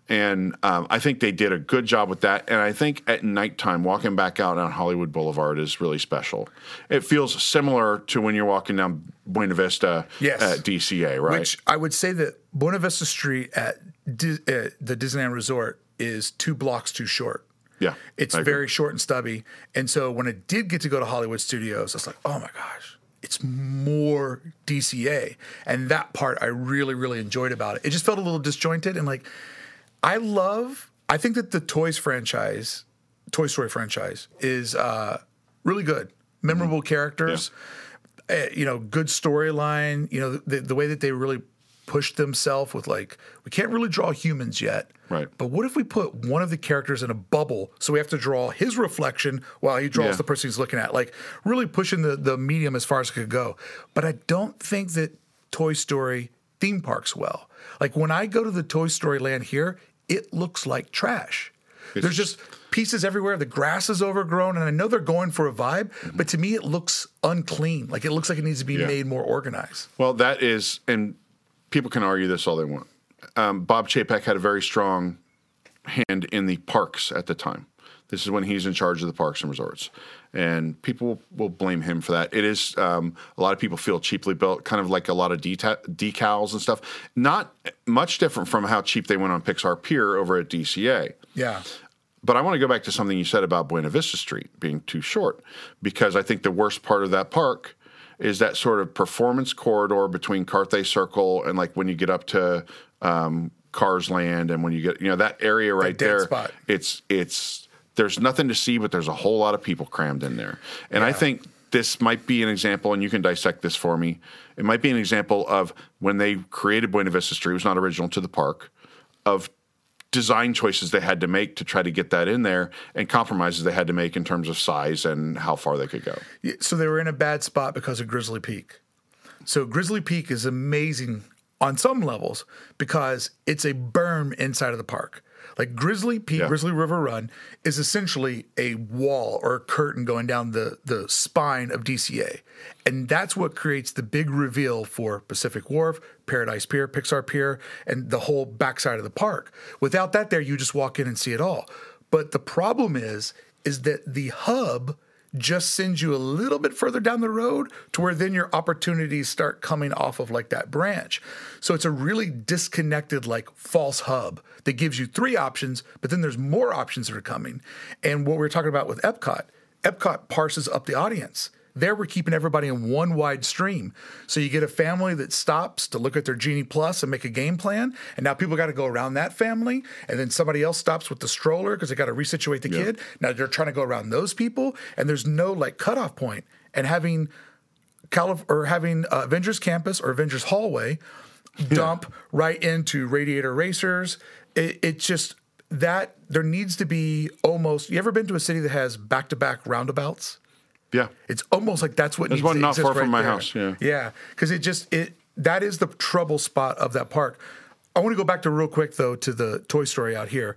And um, I think they did a good job with that. And I think at nighttime, walking back out on Hollywood Boulevard is really special. It feels similar to when you're walking down Buena Vista Yes. at D C A, right? Which I would say that Buena Vista Street at, Di- at the Disneyland Resort is two blocks too short. Yeah. It's I agree. very short and stubby. And so when I did get to go to Hollywood Studios, I was like, oh my gosh, it's more D C A. And that part I really, really enjoyed about it. It just felt a little disjointed. And like, I love, I think that the Toys franchise, Toy Story franchise, is uh, really good. Memorable Mm-hmm. characters, uh, you know, good storyline, you know, the, the way that they really pushed themselves with like, we can't really draw humans yet. Right. But what if we put one of the characters in a bubble so we have to draw his reflection while he draws Yeah. the person he's looking at? Like really pushing the, the medium as far as it could go. But I don't think that Toy Story theme parks well. Like when I go to the Toy Story land here, it looks like trash. There's just pieces everywhere. The grass is overgrown, and I know they're going for a vibe, but to me, it looks unclean. Like it looks like it needs to be Yeah. made more organized. Well, that is, and people can argue this all they want. Um, Bob Chapek had a very strong hand in the parks at the time. This is when he's in charge of the parks and resorts. And people will blame him for that. It is, um, a lot of people feel cheaply built, kind of like a lot of deta- decals and stuff. Not much different from how cheap they went on Pixar Pier over at D C A. Yeah. But I want to go back to something you said about Buena Vista Street being too short, because I think the worst part of that park is that sort of performance corridor between Carthay Circle and like when you get up to um, Cars Land, and when you get, you know, that area right dead there, spot. it's it's there's nothing to see, but there's a whole lot of people crammed in there. And I think this might be an example, and you can dissect this for me. It might be an example of when they created Buena Vista Street, it was not original to the park, of design choices they had to make to try to get that in there, and compromises they had to make in terms of size and how far they could go. Yeah, so they were in a bad spot because of Grizzly Peak. So Grizzly Peak is amazing on some levels because it's a berm inside of the park. Like Grizzly Peak, Yeah. Grizzly River Run is essentially a wall or a curtain going down the, the spine of D C A. And that's what creates the big reveal for Pacific Wharf, Paradise Pier, Pixar Pier, and the whole backside of the park. Without that there, you just walk in and see it all. But the problem is, is that the hub just sends you a little bit further down the road to where then your opportunities start coming off of like that branch. So it's a really disconnected, like false hub that gives you three options, but then there's more options that are coming. And what we were talking about with Epcot, Epcot parses up the audience. There we're keeping everybody in one wide stream. So you get a family that stops to look at their Genie Plus and make a game plan. And now people got to go around that family. And then somebody else stops with the stroller because they got to resituate the Yeah. kid. Now they're trying to go around those people. And there's no like cutoff point. And having Calif- or having uh, Avengers Campus or Avengers Hallway dump right into Radiator Racers, it, it just, that there needs to be almost, you ever been to a city that has back-to-back roundabouts? Yeah. It's almost like that's what There's needs one to not exist far from right my there. house, yeah. Yeah, because it just it that is the trouble spot of that park. I want to go back to real quick though to the Toy Story out here.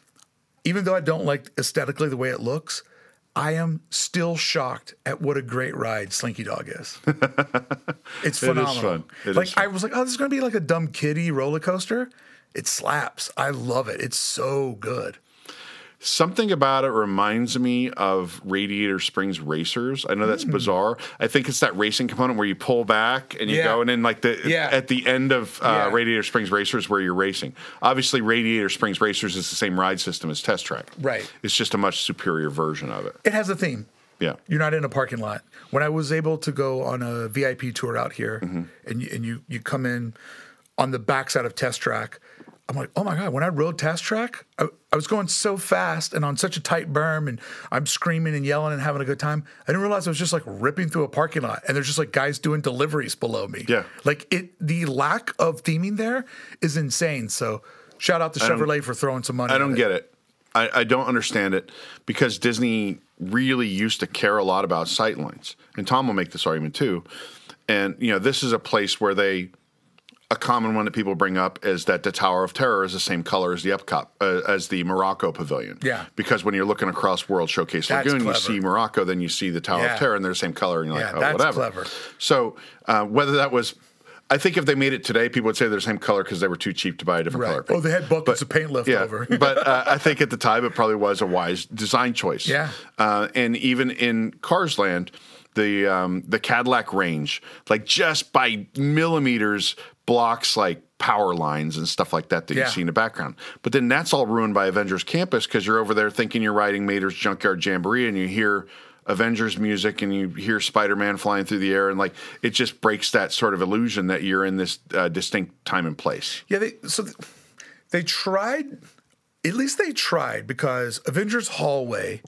Even though I don't like aesthetically the way it looks, I am still shocked at what a great ride Slinky Dog is. It's It is phenomenal. fun. It like is fun. I was like, oh, this is gonna be like a dumb kiddie roller coaster. It slaps. I love it. It's so good. Something about it reminds me of Radiator Springs Racers. I know that's Hmm. bizarre. I think it's that racing component where you pull back and you Yeah. go, and then like the Yeah. at the end of uh, Yeah. Radiator Springs Racers where you're racing. Obviously, Radiator Springs Racers is the same ride system as Test Track. Right. It's just a much superior version of it. It has a theme. Yeah. You're not in a parking lot. When I was able to go on a V I P tour out here, Mm-hmm. and you, and you you come in on the backside of Test Track, I'm like, oh my god! When I rode Test Track, I, I was going so fast and on such a tight berm, and I'm screaming and yelling and having a good time. I didn't realize I was just like ripping through a parking lot, and there's just like guys doing deliveries below me. Yeah. like it. The lack of theming there is insane. So shout out to don't- Chevrolet for throwing some money. I at don't get it. I, I don't understand it, because Disney really used to care a lot about sightlines. And Tom will make this argument too. And, you know, this is a place where they, a common one that people bring up is that the Tower of Terror is the same color as the Epcot, uh, as the Morocco Pavilion. Yeah. Because when you're looking across World Showcase That's Lagoon, clever. you see Morocco, then you see the Tower Yeah. of Terror, and they're the same color, and you're Yeah, like, oh, that's whatever. clever. So uh, whether that was I think if they made it today, people would say they're the same color because they were too cheap to buy a different Right. color paint. Oh, they had buckets But- of paint left yeah, over. but uh, I think at the time it probably was a wise design choice. Yeah. Uh, and even in Cars Land, the um, the Cadillac range, like just by millimeters, blocks like power lines and stuff like that that Yeah. you see in the background. But then that's all ruined by Avengers Campus because you're over there thinking you're riding Mater's Junkyard Jamboree and you hear Avengers music and you hear Spider-Man flying through the air and like it just breaks that sort of illusion that you're in this uh, distinct time and place. Yeah, they so th- they tried. At least they tried because Avengers Hallway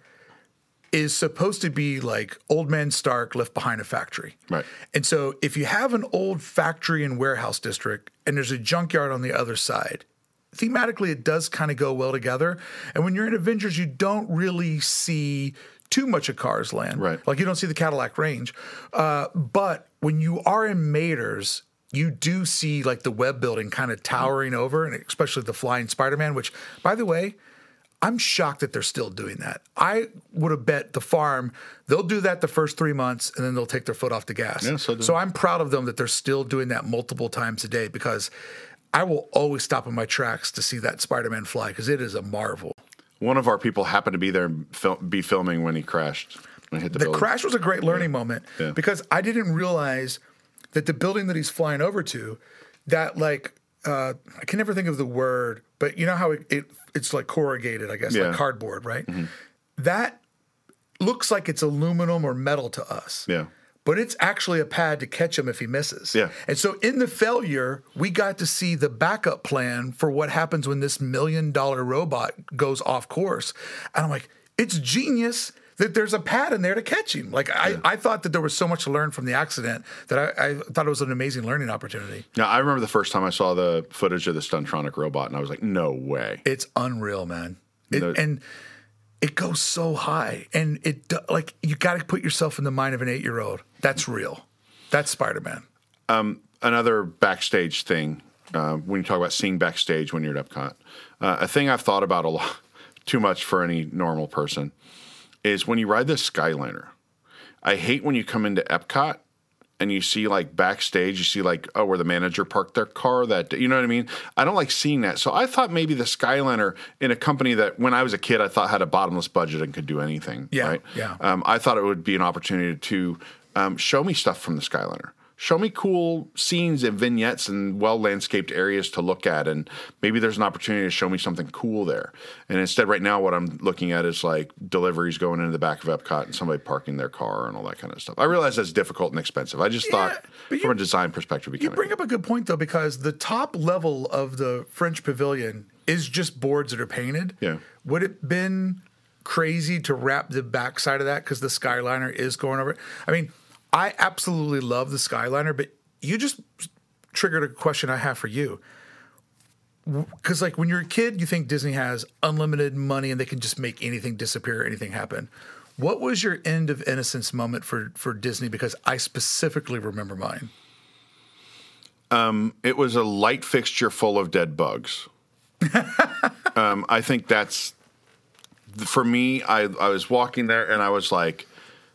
is supposed to be like Old Man Stark left behind a factory. Right. And so if you have an old factory and warehouse district and there's a junkyard on the other side, thematically it does kind of go well together. And when you're in Avengers, you don't really see too much of Cars Land. Right. Like you don't see the Cadillac range. Uh, but when you are in Mater's, you do see like the web building kind of towering over, and especially the flying Spider-Man, which, by the way, I'm shocked that they're still doing that. I would have bet the farm they'll do that the first three months and then they'll take their foot off the gas. Yeah, so do- so I'm proud of them that they're still doing that multiple times a day because I will always stop in my tracks to see that Spider-Man fly because it is a marvel. One of our people happened to be there and fil- be filming when he crashed. When he hit the, The building. crash was a great learning moment Yeah. because I didn't realize that the building that he's flying over to, that like uh, I can never think of the word, but you know how it, it it's like corrugated, I guess, Yeah. like cardboard, right? That looks like it's aluminum or metal to us. Yeah. But it's actually a pad to catch him if he misses. Yeah. And so in the failure, we got to see the backup plan for what happens when this million dollar robot goes off course. And I'm like, it's genius that there's a pad in there to catch him. Like I, I thought that there was so much to learn from the accident that I, I thought it was an amazing learning opportunity. Now, I remember the first time I saw the footage of the Stuntronic robot, and I was like, no way. It's unreal, man. It, The- and it goes so high, and it do- like you got to put yourself in the mind of an eight year old. That's real. That's Spider-Man. Another backstage thing, uh, when you talk about seeing backstage when you're at Epcot, uh, a thing I've thought about a lot, too much for any normal person, is when you ride the Skyliner. I hate when you come into Epcot and you see like backstage, you see like, oh, where the manager parked their car that day. You know what I mean? I don't like seeing that. So I thought maybe the Skyliner in a company that when I was a kid, I thought had a bottomless budget and could do anything. Yeah, Right? yeah. Um, I thought it would be an opportunity to um, show me stuff from the Skyliner. Show me cool scenes and vignettes and well-landscaped areas to look at, and maybe there's an opportunity to show me something cool there. And instead, right now, what I'm looking at is like deliveries going into the back of Epcot and somebody parking their car and all that kind of stuff. I realize that's difficult and expensive. I just Yeah, thought, but from you- a design perspective, it'd be You kind bring of up a good point though, because the top level of the French Pavilion is just boards that are painted. Yeah. Would it been crazy to wrap the backside of that because the Skyliner is going over it? I mean, I absolutely love the Skyliner, but you just triggered a question I have for you. Because like when you're a kid, you think Disney has unlimited money and they can just make anything disappear, anything happen. What was your end of innocence moment for for Disney? Because I specifically remember mine. It was a light fixture full of dead bugs. um, I think that's for me. I I was walking there and I was like,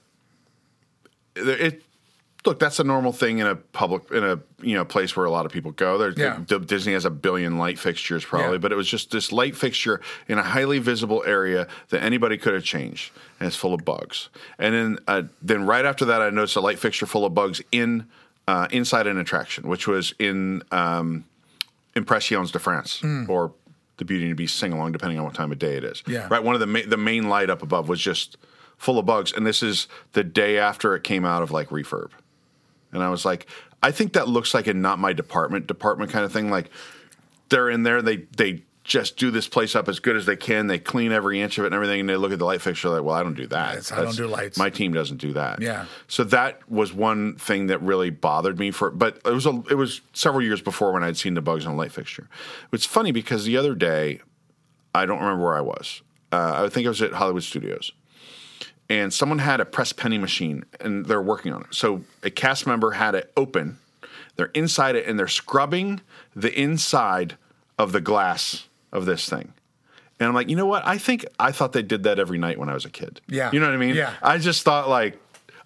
it. Look, that's a normal thing in a public in a you know place where a lot of people go. There, Yeah. D- Disney has a billion light fixtures probably, Yeah. but it was just this light fixture in a highly visible area that anybody could have changed, and it's full of bugs. And then uh, then right after that, I noticed a light fixture full of bugs in uh, inside an attraction, which was in um, Impressions de France or the Beauty and the Beast sing along, depending on what time of day it is. Yeah. Right. One of the ma- the main light up above was just full of bugs, and this is the day after it came out of like refurb. And I was like, I think that looks like a not my department department kind of thing. Like they're in there, they they just do this place up as good as they can. They clean every inch of it and everything, and they look at the light fixture like, well, I don't do that. Yes, I don't do lights. My team doesn't do that. Yeah. So that was one thing that really bothered me for, but it was a, it was several years before when I'd seen the bugs on a light fixture. It's funny because the other day, I don't remember where I was. Uh, I think I was at Hollywood Studios. And someone had a press penny machine, and they're working on it. So a cast member had it open. They're inside it, and they're scrubbing the inside of the glass of this thing. And I'm like, you know what? I think I thought they did that every night when I was a kid. Yeah. You know what I mean? Yeah. I just thought, like,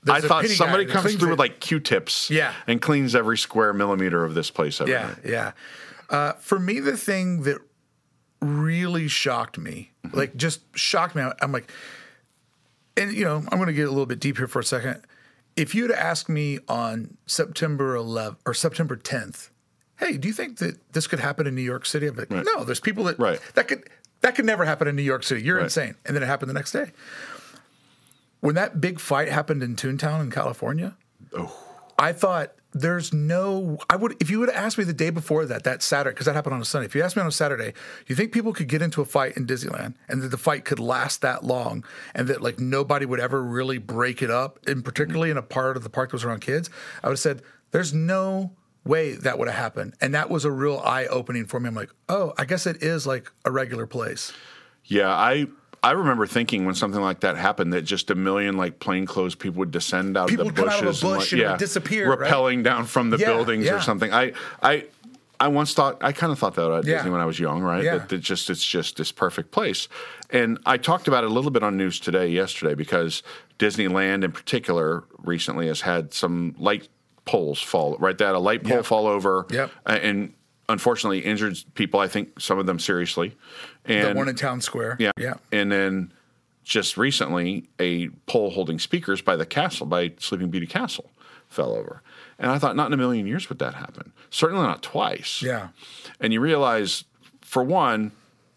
I there's a thought pity somebody guy that comes cleans through it. with like Q-tips Yeah. and cleans every square millimeter of this place every Yeah, night. yeah. Uh, for me, the thing that really shocked me, Mm-hmm. like just shocked me, I'm like, and you know, I'm going to get a little bit deep here for a second. If you'd asked me on September eleventh or September tenth, hey, do you think that this could happen in New York City? I'm like, Right. no, there's people that Right. that could that could never happen in New York City. You're Right. insane. And then it happened the next day. When that big fight happened in Toontown in California, Oh. I thought there's no, I would, if you would have asked me the day before that, that Saturday, because that happened on a Sunday, if you asked me on a Saturday, you think people could get into a fight in Disneyland and that the fight could last that long and that like nobody would ever really break it up, and particularly in a part of the park that was around kids, I would have said, there's no way that would have happened. And that was a real eye opening for me. I'm like, oh, I guess it is like a regular place. Yeah, I I remember thinking when something like that happened that just a million like plainclothes people would descend out People of the would come bushes out of a bush and it would disappear, right? rappelling down from the Yeah, buildings yeah. or something. I I I once thought I kind of thought that at Yeah. Disney when I was young, right? Yeah. That it just it's just this perfect place. And I talked about it a little bit on News Today yesterday because Disneyland in particular recently has had some light poles fall, right? They had a light pole Yep. fall over Yep. and unfortunately injured people, I think some of them seriously. And The one in Town Square. yeah. Yeah. And then just recently, a pole holding speakers by the castle, by Sleeping Beauty Castle, fell over. And I thought, not in a million years would that happen. Certainly not twice. Yeah. And you realize, for one,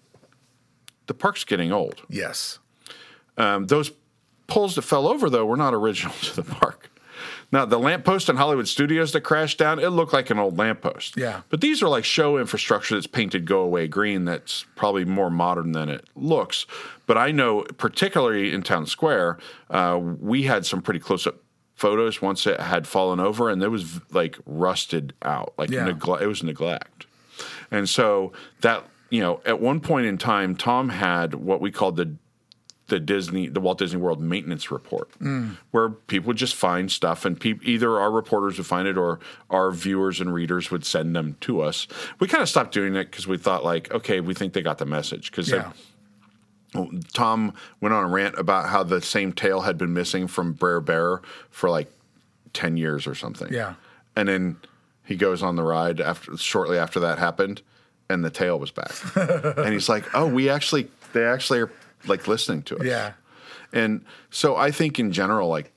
the park's getting old. Yes. Um, those poles that fell over, though, were not original to the park. Now, the lamppost in Hollywood Studios that crashed down, it looked like an old lamppost. Yeah. But these are like show infrastructure that's painted go-away green that's probably more modern than it looks. But I know, particularly in Town Square, uh, we had some pretty close-up photos once it had fallen over, and it was like rusted out. Like Yeah. negle- it was neglect. And so that, you know, at one point in time, Tom had what we called the the Disney, the Walt Disney World maintenance report, mm. where people would just find stuff, and pe- either our reporters would find it or our viewers and readers would send them to us. We kind of stopped doing it because we thought, like, okay, we think they got the message. Because Yeah. Tom went on a rant about how the same tail had been missing from Brer Bear for like ten years or something. Yeah. And then he goes on the ride after shortly after that happened, and the tail was back. And he's like, oh, we actually, they actually are like listening to us. Yeah. And so I think in general, like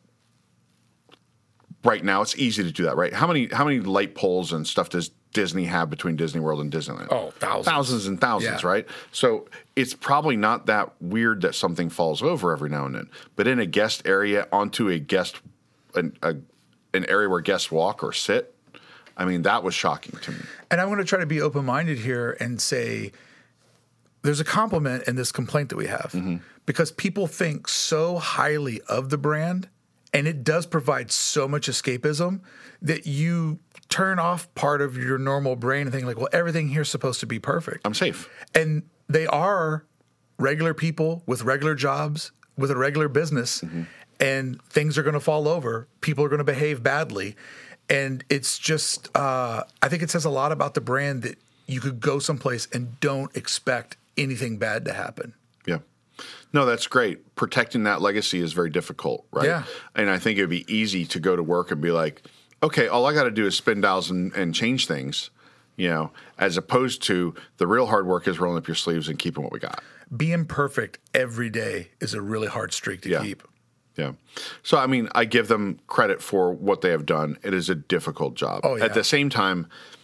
right now, it's easy to do that, right? How many how many light poles and stuff does Disney have between Disney World and Disneyland? Oh, thousands. Thousands and thousands, Yeah. right? So it's probably not that weird that something falls over every now and then. But in a guest area onto a guest, an, a, an area where guests walk or sit, I mean, that was shocking to me. And I'm going to try to be open-minded here and say there's a compliment in this complaint that we have Mm-hmm. because people think so highly of the brand, and it does provide so much escapism that you turn off part of your normal brain and think like, well, everything here's supposed to be perfect. I'm safe. And they are regular people with regular jobs, with a regular business, Mm-hmm. and things are going to fall over. People are going to behave badly. And it's just, uh, I think it says a lot about the brand that you could go someplace and don't expect anything bad to happen. Yeah. No, that's great. Protecting that legacy is very difficult, right? Yeah. And I think it would be easy to go to work and be like, okay, all I got to do is spin dials and, and change things, you know, as opposed to the real hard work is rolling up your sleeves and keeping what we got. Being perfect every day is a really hard streak to Yeah. keep. Yeah. So, I mean, I give them credit for what they have done. It is a difficult job. Oh, yeah. At the same time,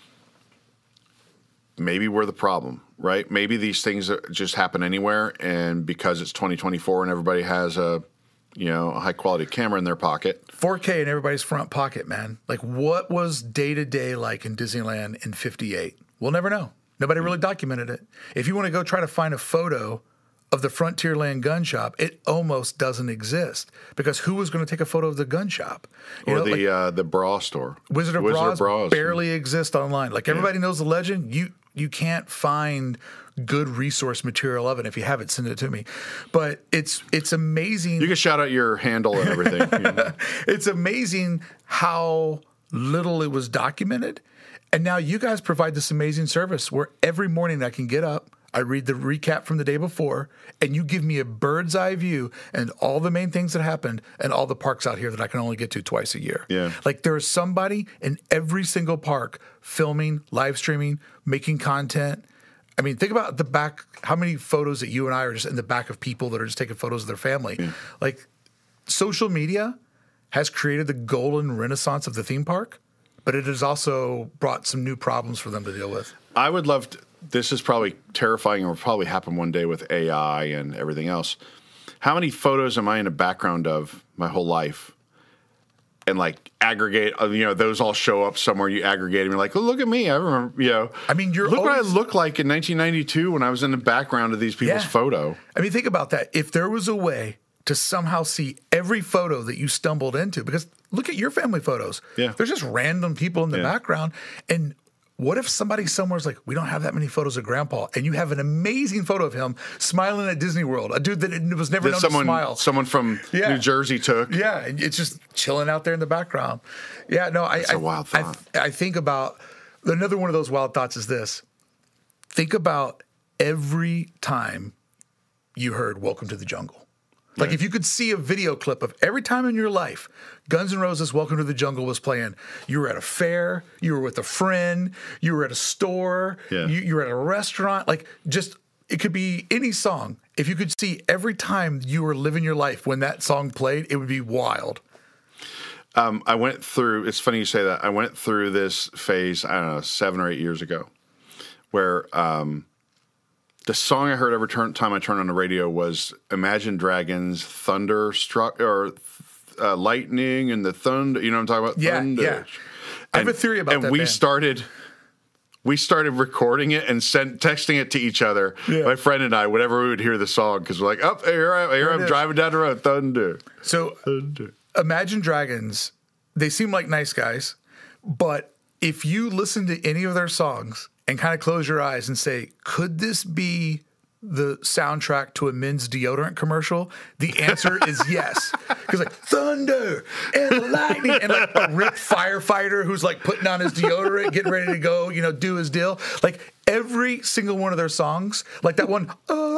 maybe we're the problem, right? Maybe these things just happen anywhere, and because it's twenty twenty-four and everybody has a, you know, a high quality camera in their pocket. four K in everybody's front pocket, man. Like, what was day to day like in Disneyland in fifty-eight? We'll never know. Nobody really documented it. If you want to go try to find a photo of the Frontierland gun shop, it almost doesn't exist because who was going to take a photo of the gun shop? You Or know, the like uh, the bra store. Wizard of Wizard Bras, barely exists online. Like everybody knows the legend. You you can't find good resource material of it. If you have it, send it to me. But it's it's amazing. You can shout out your handle and everything. you know. It's amazing how little it was documented. And now you guys provide this amazing service where every morning I can get up, I read the recap from the day before, and you give me a bird's eye view and all the main things that happened and all the parks out here that I can only get to twice a year. Yeah. Like there is somebody in every single park filming, live streaming, making content. I mean, think about the back, how many photos that you and I are just in the back of people that are just taking photos of their family. Yeah. Like social media has created the golden renaissance of the theme park, but it has also brought some new problems for them to deal with. I would love to, this is probably terrifying and will probably happen one day with A I and everything else. How many photos am I in the background of my whole life? And like aggregate, you know, those all show up somewhere. You aggregate them. You're like, oh, look at me. I remember, you know. I mean, you're look always, what I looked like in nineteen ninety-two when I was in the background of these people's yeah. photo. I mean, think about that. If there was a way to somehow see every photo that you stumbled into, because look at your family photos. Yeah. There's just random people in the yeah. background. And what if somebody somewhere's like, we don't have that many photos of Grandpa, and you have an amazing photo of him smiling at Disney World, a dude that was never that known someone, to smile. Someone from yeah. New Jersey took. Yeah, and it's just chilling out there in the background. Yeah, no, I, That's I, a wild thought. I, I think about, another one of those wild thoughts is this. Think about every time you heard Welcome to the Jungle. Like right. if you could see a video clip of every time in your life Guns N' Roses' Welcome to the Jungle was playing, you were at a fair, you were with a friend, you were at a store, yeah. you, you were at a restaurant, like just, it could be any song. If you could see every time you were living your life when that song played, it would be wild. Um, I went through, it's funny you say that, I went through this phase, I don't know, seven or eight years ago, where um, the song I heard every turn, time I turned on the radio was Imagine Dragons' Thunderstruck, or uh, Lightning and the Thunder. You know what I'm talking about? Yeah, Thunder. yeah. I have and, a theory about and that And we band. started... We started recording it and sent texting it to each other, yeah. my friend and I, whenever we would hear the song, because we're like, "Oh, here, I, here I'm is. driving down the road, Thunder." So, Thunder. Imagine Dragons, they seem like nice guys, but if you listen to any of their songs and kind of close your eyes and say, "Could this be the soundtrack to a men's deodorant commercial?" The answer is yes. Because like thunder and lightning and like a ripped firefighter who's like putting on his deodorant, getting ready to go, you know, do his deal. Like every single one of their songs, like that one,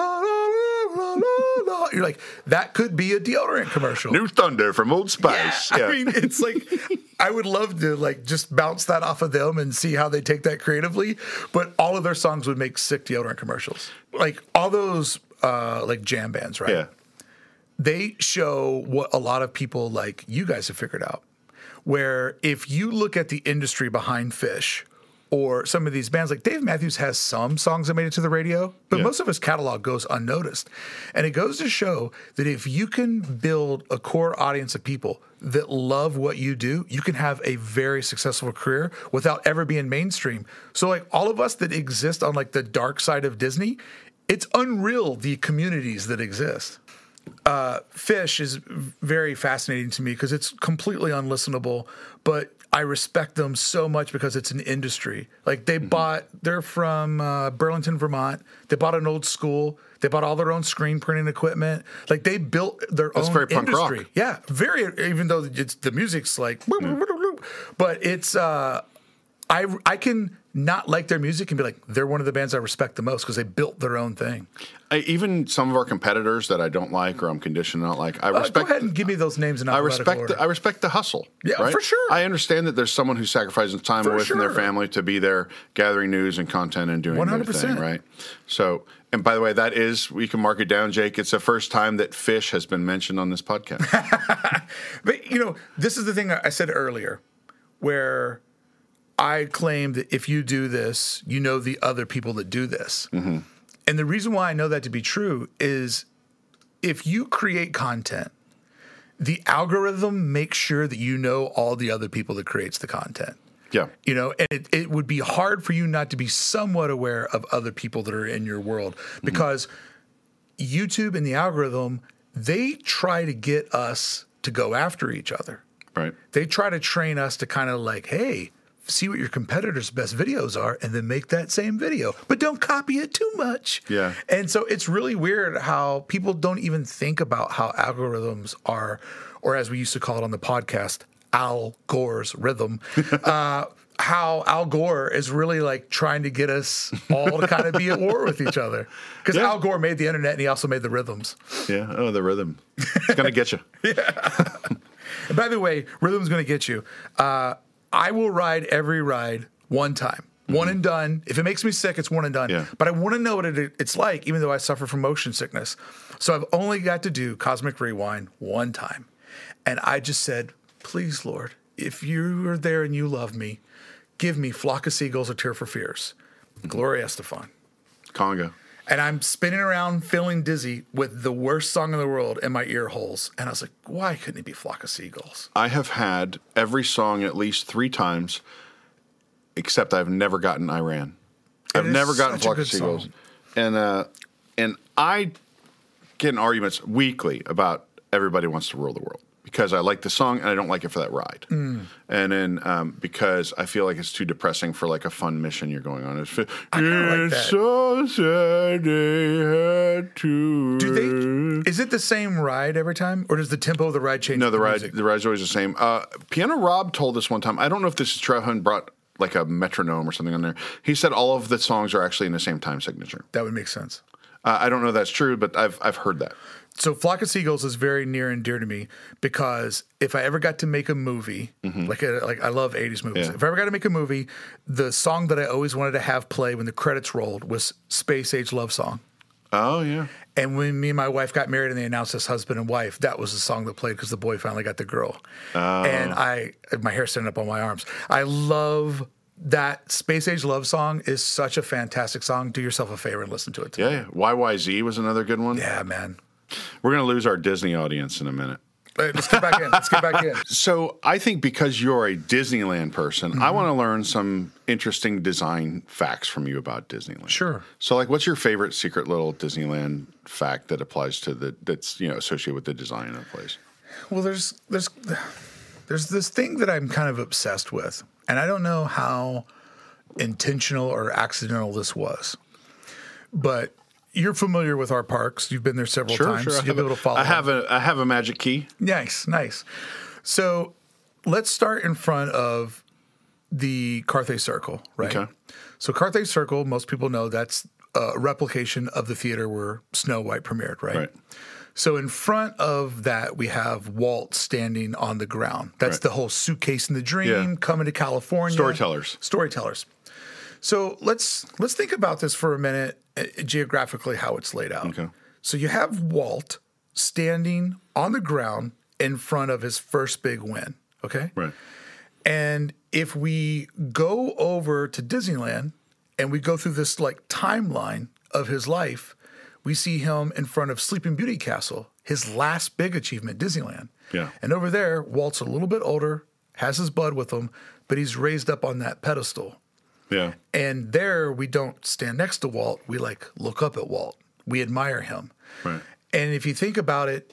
you're like, that could be a deodorant commercial. New Thunder from Old Spice. Yeah, Yeah. I mean, it's like, I would love to like just bounce that off of them and see how they take that creatively. But all of their songs would make sick deodorant commercials. Like all those uh, like jam bands, right? Yeah. They show what a lot of people like you guys have figured out. Where if you look at the industry behind Phish, or some of these bands, like Dave Matthews has some songs that made it to the radio, but yeah. most of his catalog goes unnoticed. And it goes to show that if you can build a core audience of people that love what you do, you can have a very successful career without ever being mainstream. So like all of us that exist on like the dark side of Disney, it's unreal the communities that exist. Uh, Phish is very fascinating to me because it's completely unlistenable, but I respect them so much because it's an industry. Like they mm-hmm. bought, they're from uh, Burlington, Vermont. They bought an old school. They bought all their own screen printing equipment. Like they built their That's own very punk industry. rock. Yeah, very. Even though it's the music's like, mm. but it's. Uh, I I can not like their music and be like, they're one of the bands I respect the most because they built their own thing. I, even some of our competitors that I don't like or I'm conditioned to not like, I Uh, respect. go ahead and give me those names in I alphabetical respect. order. The, I respect the hustle. Yeah, right? for sure. I understand that there's someone who sacrifices time For away from their sure. family to be there, gathering news and content and doing one their hundred percent. thing, right? So, and by the way, that is, we can mark it down, Jake. It's the first time that Phish has been mentioned on this podcast. But you know, this is the thing I said earlier, where I claim that if you do this, you know the other people that do this. Mm-hmm. And the reason why I know that to be true is if you create content, the algorithm makes sure that you know all the other people that creates the content. Yeah. You know, and it, it would be hard for you not to be somewhat aware of other people that are in your world because mm-hmm. YouTube and the algorithm, they try to get us to go after each other. Right. They try to train us to kind of like, hey, see what your competitors' best videos are and then make that same video. But don't copy it too much. Yeah. And so it's really weird how people don't even think about how algorithms are, or as we used to call it on the podcast, Al Gore's rhythm, uh, how Al Gore is really like trying to get us all to kind of be at war with each other. Because Yeah. Al Gore made the internet and he also made the rhythms. Yeah. Oh, the rhythm. It's gonna get you. And by the way, rhythm's going to get you. Uh, I will ride every ride one time. One and done. If it makes me sick, it's one and done. Yeah. But I want to know what it, it's like, even though I suffer from motion sickness. So I've only got to do Cosmic Rewind one time. And I just said, please, Lord, if you are there and you love me, give me Flock of Seagulls, A Tear for Fears. Gloria Estefan. Conga. And I'm spinning around feeling dizzy with the worst song in the world in my ear holes. And I was like, why couldn't it be Flock of Seagulls? I have had every song at least three times, except I've never gotten Iran. It I've is never gotten such a Flock good of Seagulls. song. And uh, and I get in arguments weekly about Everybody Wants to Rule the World because I like the song and I don't like it for that ride. Mm. And then um, because I feel like it's too depressing for like a fun mission you're going on. It's, I kinda like it's that. so sad they had to. Do they? Is it the same ride every time, or does the tempo of the ride change? No, with the ride music? the ride's always the same. Uh, Piano Rob told us one time. I don't know if this is true. I haven't brought like a metronome or something on there. He said all of the songs are actually in the same time signature. That would make sense. Uh, I don't know if that's true, but I've I've heard that. So Flock of Seagulls is very near and dear to me because if I ever got to make a movie, like a, like I love eighties movies. Yeah. If I ever got to make a movie, the song that I always wanted to have play when the credits rolled was Space Age Love Song. Oh yeah, And when me and my wife got married and they announced us husband and wife, that was the song that played because the boy finally got the girl. And I, my hair standing up on my arms. I love that Space Age Love Song is such a fantastic song. Do yourself a favor and listen to it. yeah. yeah. Y Y Z was another good one. Yeah, man. We're gonna lose our Disney audience in a minute. Hey, let's get back in. Let's get back in. So I think because you're a Disneyland person, Mm-hmm. I want to learn some interesting design facts from you about Disneyland. Sure. So, like, what's your favorite secret little Disneyland fact that applies to the that's you know associated with the design of the place? Well, there's there's there's this thing that I'm kind of obsessed with, and I don't know how intentional or accidental this was, but you're familiar with our parks. You've been there several Sure, times. sure. I You'll have, be able to follow. a, I have a I have a magic key. Nice, nice. So let's start in front of the Carthay Circle, right? Okay. So Carthay Circle, most people know that's a replication of the theater where Snow White premiered, right? Right. So in front of that, we have Walt standing on the ground. That's Right. the whole suitcase in the dream, Yeah. coming to California. Storytellers. Storytellers. So let's let's think about this for a minute, uh, geographically, how it's laid out. Okay. So you have Walt standing on the ground in front of his first big win. Okay. Right. And if we go over to Disneyland and we go through this like timeline of his life, we see him in front of Sleeping Beauty Castle, his last big achievement, Disneyland. Yeah. And over there, Walt's a little bit older, has his bud with him, but he's raised up on that pedestal. Yeah. And there we don't stand next to Walt. We like look up at Walt. We admire him. Right. And if you think about it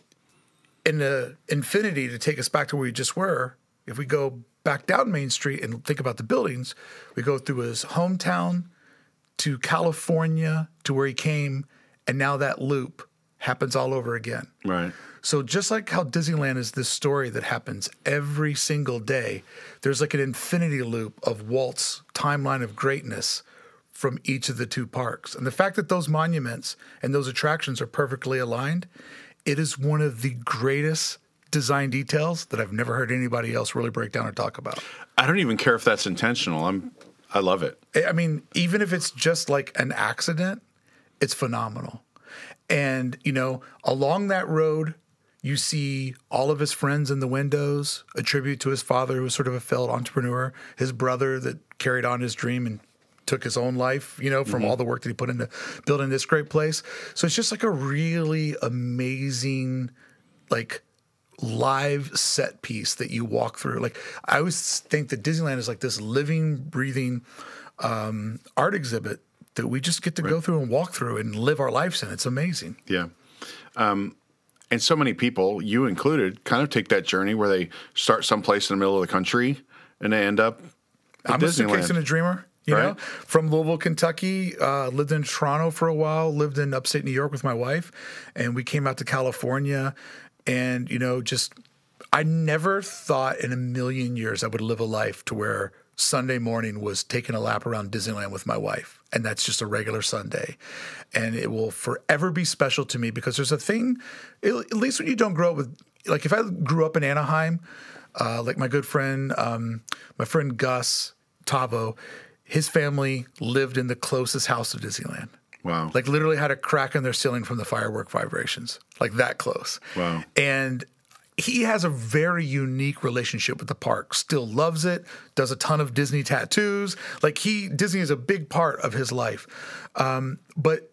in the infinity to take us back to where we just were, if we go back down Main Street and think about the buildings, we go through his hometown to California to where he came, and now that loop happens all over again. Right. So just like how Disneyland is this story that happens every single day, there's like an infinity loop of Walt's timeline of greatness from each of the two parks. And the fact that those monuments and those attractions are perfectly aligned, it is one of the greatest design details that I've never heard anybody else really break down or talk about. I don't even care if that's intentional. I'm I love it. I mean, even if it's just like an accident, it's phenomenal. And, you know, along that road, you see all of his friends in the windows, a tribute to his father, who was sort of a failed entrepreneur, his brother that carried on his dream and took his own life, you know, from Mm-hmm. all the work that he put into building this great place. So it's just like a really amazing, like, live set piece that you walk through. Like, I always think that Disneyland is like this living, breathing um, art exhibit that we just get to go through and walk through and live our lives in. It's amazing. Yeah. Um, and so many people, you included, kind of take that journey where they start someplace in the middle of the country and they end up at I'm Disneyland. a suitcase and a dreamer. You know, Right. from Louisville, Kentucky, uh, lived in Toronto for a while, lived in upstate New York with my wife, and we came out to California. And, you know, just I never thought in a million years I would live a life to where Sunday morning was taking a lap around Disneyland with my wife. And that's just a regular Sunday. And it will forever be special to me because there's a thing, at least when you don't grow up with, like if I grew up in Anaheim, uh, like my good friend, um, my friend Gus Tavo, his family lived in the closest house to Disneyland. Wow. Like literally had a crack in their ceiling from the firework vibrations, like that close. Wow. And he has a very unique relationship with the park, still loves it, does a ton of Disney tattoos. Like he, Disney is a big part of his life. Um, but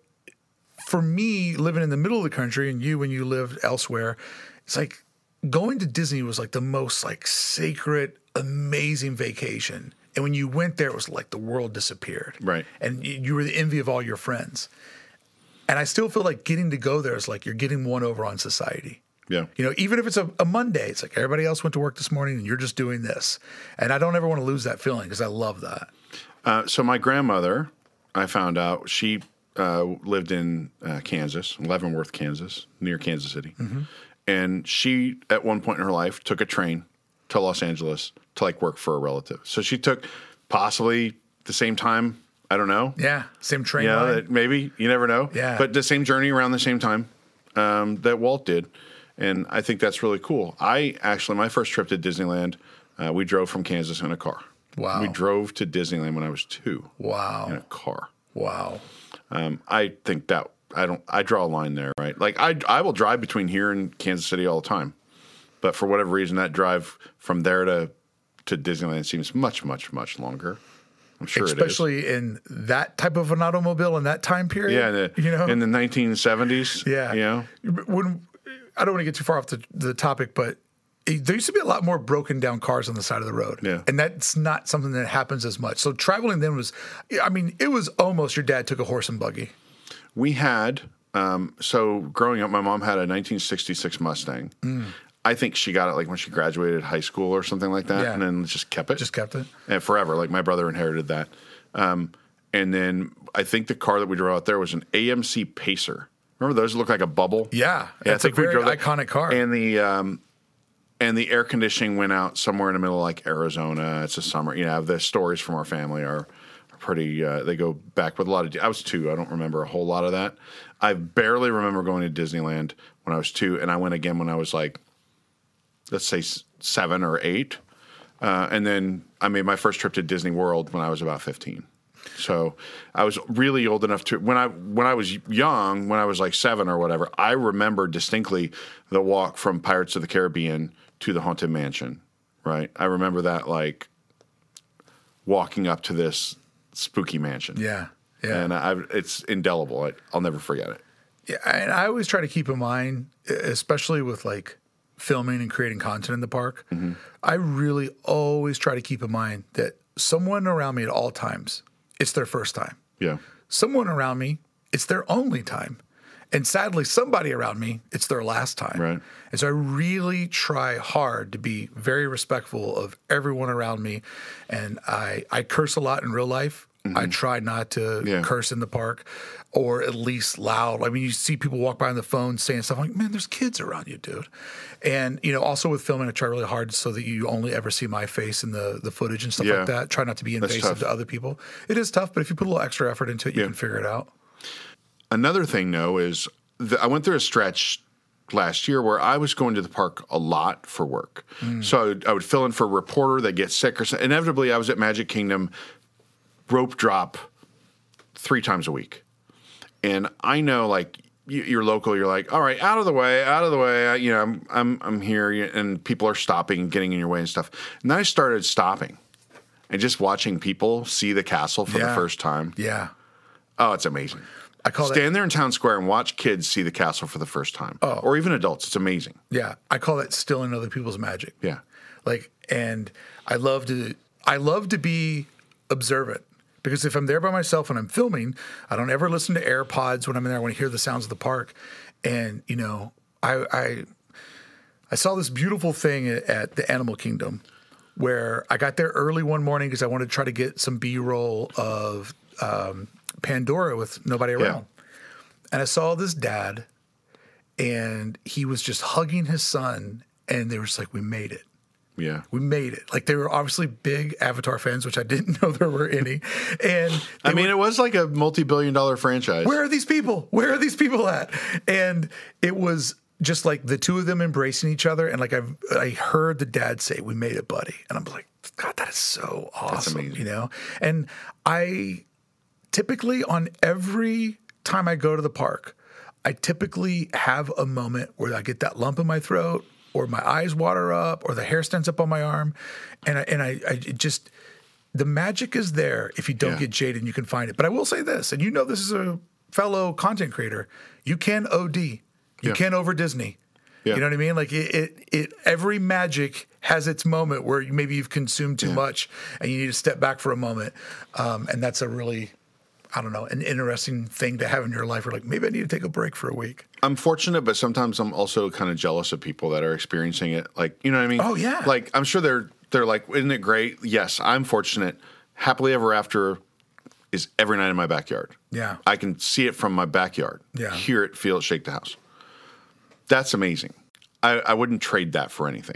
for me, living in the middle of the country and you, when you lived elsewhere, it's like going to Disney was like the most like sacred, amazing vacation. And when you went there, it was like the world disappeared. Right. And you were the envy of all your friends. And I still feel like getting to go there is like you're getting one over on society. Yeah. You know, even if it's a, a Monday, it's like everybody else went to work this morning and you're just doing this. And I don't ever want to lose that feeling because I love that. Uh, so my grandmother, I found out, she uh, lived in uh, Kansas, Leavenworth, Kansas, near Kansas City. Mm-hmm. And she, at one point in her life, took a train to Los Angeles to like work for a relative. So she took possibly the same time, I don't know. Yeah, same train Yeah, line. that maybe, you never know. Yeah. But the same journey around the same time um, that Walt did. And I think that's really cool. I actually, my first trip to Disneyland, uh, we drove from Kansas in a car. Wow. We drove to Disneyland when I was two in Wow. a car. Wow. Um, I think that, I don't, I draw a line there, right? Like I, I will drive between here and Kansas City all the time. But for whatever reason, that drive from there to, to Disneyland seems much, much, much longer. I'm sure Especially it is. in that type of an automobile in that time period. Yeah, in the, you know? in the nineteen seventies. Yeah. You know? When I don't want to get too far off the, the topic, but it, there used to be a lot more broken down cars on the side of the road. Yeah. And that's not something that happens as much. So traveling then was, I mean, it was almost your dad took a horse and buggy. We had, um, so growing up, my mom had a nineteen sixty-six Mustang. Mm. I think she got it like when she graduated high school or something like that, Yeah. and then just kept it. Just kept it. And forever. Like my brother inherited that. Um, and then I think the car that we drove out there was an A M C Pacer. Remember those look like a bubble? Yeah. Yeah, It's a very iconic car. And the um, and the air conditioning went out somewhere in the middle of like Arizona. It's a summer. You know, the stories from our family are, are pretty. Uh, they go back with a lot of. I was two. I don't remember a whole lot of that. I barely remember going to Disneyland when I was two, and I went again when I was like, let's say seven or eight. Uh, and then I made my first trip to Disney World when I was about fifteen. So I was really old enough to when I when I was young, when I was like seven or whatever, I remember distinctly the walk from Pirates of the Caribbean to the Haunted Mansion. Right, I remember that like walking up to this spooky mansion. Yeah, yeah, and I, it's indelible. I, I'll never forget it. Yeah, and I always try to keep in mind, especially with like filming and creating content in the park. Mm-hmm. I really always try to keep in mind that someone around me at all times, it's their first time. Yeah. Someone around me, it's their only time. And sadly, somebody around me, it's their last time. Right. And so I really try hard to be very respectful of everyone around me. And I, I curse a lot in real life. Mm-hmm. I try not to yeah. curse in the park, or at least loud. I mean, you see people walk by on the phone saying stuff like, man, there's kids around you, dude. And, you know, also with filming, I try really hard so that you only ever see my face in the, the footage and stuff yeah. like that. Try not to be invasive to other people. It is tough, but if you put a little extra effort into it, you yeah. can figure it out. Another thing, though, is that I went through a stretch last year where I was going to the park a lot for work. Mm. So I would, I would fill in for a reporter that gets sick or something. Inevitably, I was at Magic Kingdom rope drop three times a week. And I know, like, you're local, you're like, all right, out of the way, out of the way. I, you know, I'm, I'm, I'm here, and people are stopping and getting in your way and stuff. And then I started stopping and just watching people see the castle for yeah. the first time. Yeah. Oh, it's amazing. I call Stand that, there in Town Square and watch kids see the castle for the first time. Oh. Or even adults. It's amazing. Yeah. I call that stealing other people's magic. Yeah. Like, and I love to, I love to be observant. Because if I'm there by myself and I'm filming, I don't ever listen to AirPods when I'm in there. I want to hear the sounds of the park. And, you know, I I, I saw this beautiful thing at the Animal Kingdom where I got there early one morning because I wanted to try to get some B-roll of um, Pandora with nobody around. Yeah. And I saw this dad, and he was just hugging his son, and they were just like, we made it. Yeah. We made it. Like, they were obviously big Avatar fans, which I didn't know there were any. And I mean, were, it was like a multi-billion dollar franchise. where are these people? Where are these people at? And it was just like the two of them embracing each other. And like I I heard the dad say, "We made it, buddy." And I'm like, God, that is so awesome, you know? And I typically, on every time I go to the park, I typically have a moment where I get that lump in my throat, or my eyes water up, or the hair stands up on my arm. And I, and I, I it just, the magic is there. If you don't Yeah. get jaded, you can find it. But I will say this, and you know this is a fellow content creator, you can O D. You Yeah. can over Disney. Yeah. You know what I mean? Like it, it, it, every magic has its moment where you, maybe you've consumed too Yeah. much and you need to step back for a moment. Um, and that's a really, I don't know, an interesting thing to have in your life. Where like, maybe I need to take a break for a week. I'm fortunate, but sometimes I'm also kind of jealous of people that are experiencing it. Like, you know what I mean? Oh, yeah. Like, I'm sure they're they're like, isn't it great? Yes, I'm fortunate. Happily ever after is every night in my backyard. Yeah. I can see it from my backyard. Yeah. Hear it, feel it, shake the house. That's amazing. I, I wouldn't trade that for anything.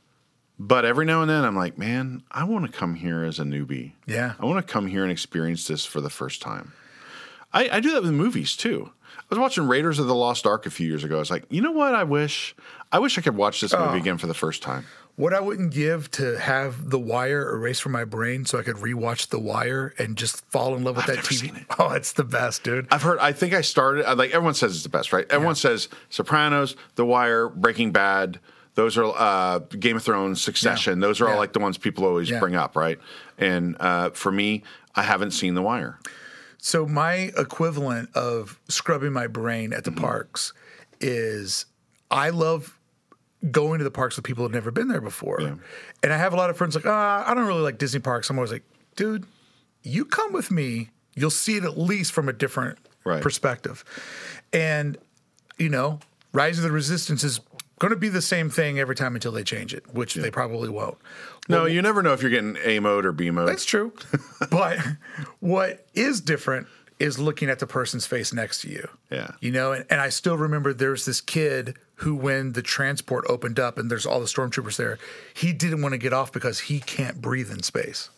But every now and then I'm like, man, I want to come here as a newbie. Yeah. I want to come here and experience this for the first time. I, I do that with movies too. I was watching Raiders of the Lost Ark a few years ago. I was like, you know what? I wish, I wish I could watch this movie again for the first time. What I wouldn't give to have The Wire erased from my brain so I could rewatch The Wire and just fall in love with I've that never T V. seen it. Oh, it's the best, dude. I've heard, I think I started, I- like everyone says it's the best, right? Everyone says Sopranos, The Wire, Breaking Bad. Those are uh, Game of Thrones, Succession. Yeah. Those are all Yeah. like the ones people always Yeah. bring up, right? And uh, for me, I haven't seen The Wire. So my equivalent of scrubbing my brain at the Mm-hmm. parks is I love going to the parks with people who've never been there before. Yeah. And I have a lot of friends like, ah, I don't really like Disney parks. I'm always like, dude, you come with me, you'll see it at least from a different Right. perspective. And, you know, Rise of the Resistance is going to be the same thing every time until they change it, which they probably won't. No, you never know if you're getting A mode or B mode. That's true. But what is different is looking at the person's face next to you. Yeah. You know, and, and I still remember there was this kid who, when the transport opened up and there's all the stormtroopers there, he didn't want to get off because he can't breathe in space.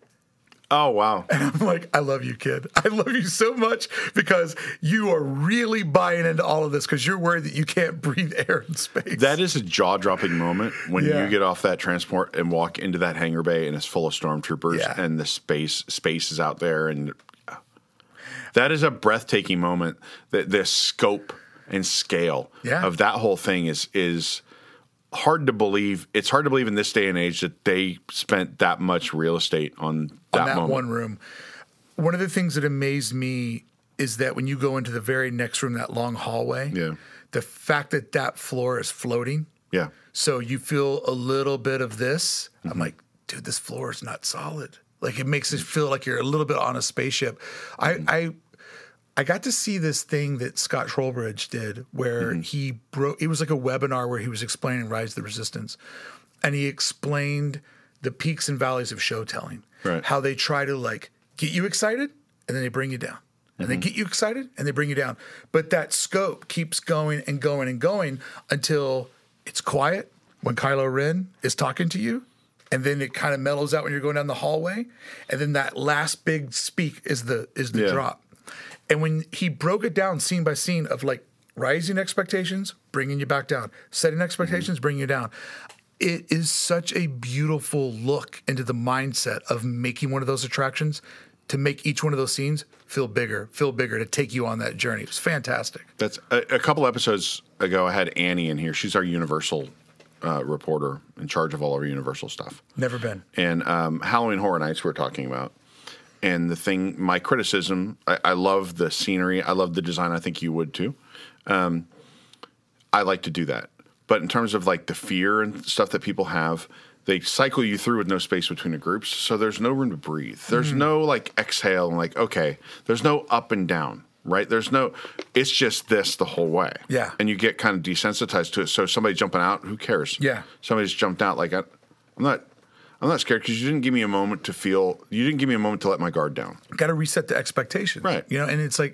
Oh, wow. And I'm like, I love you, kid. I love you so much because you are really buying into all of this because you're worried that you can't breathe air in space. That is a jaw-dropping moment when Yeah. you get off that transport and walk into that hangar bay and it's full of stormtroopers Yeah. and the space space is out there, and uh, that is a breathtaking moment. The, the scope and scale Yeah. of that whole thing is is hard to believe. It's hard to believe in this day and age that they spent that much real estate on that, on that moment. one room. One of the things that amazed me is that when you go into the very next room, that long hallway, Yeah. the fact that that floor is floating. Yeah. So you feel a little bit of this. Mm-hmm. I'm like, dude, this floor is not solid. Like it makes it feel like you're a little bit on a spaceship. I I I got to see this thing that Scott Trollbridge did where Mm-hmm. he broke. It was like a webinar where he was explaining Rise of the Resistance, and he explained the peaks and valleys of show telling. Right. How they try to like get you excited and then they bring you down. And they get you excited and they bring you down. But that scope keeps going and going and going until it's quiet when Kylo Ren is talking to you. And then it kind of mellows out when you're going down the hallway. And then that last big speak is the is the Yeah. drop. And when he broke it down scene by scene of like rising expectations, bringing you back down, setting expectations, bringing you down. It is such a beautiful look into the mindset of making one of those attractions to make each one of those scenes feel bigger, feel bigger, to take you on that journey. It was fantastic. That's a, a couple episodes ago. I had Annie in here. She's our Universal uh, reporter in charge of all of our Universal stuff. Never been. And um, Halloween Horror Nights we we're talking about. And the thing, my criticism, I, I love the scenery. I love the design. I think you would too. Um, I like to do that. But in terms of like the fear and stuff that people have, they cycle you through with no space between the groups. So there's no room to breathe. There's Mm. no like exhale and like, okay, there's no up and down, right? There's no, it's just this the whole way. Yeah. And you get kind of desensitized to it. So somebody jumping out, who cares? Yeah. Somebody's jumped out. Like, I, I'm not, I'm not scared because you didn't give me a moment to feel, you didn't give me a moment to let my guard down. Got to reset the expectations. Right. You know, and it's like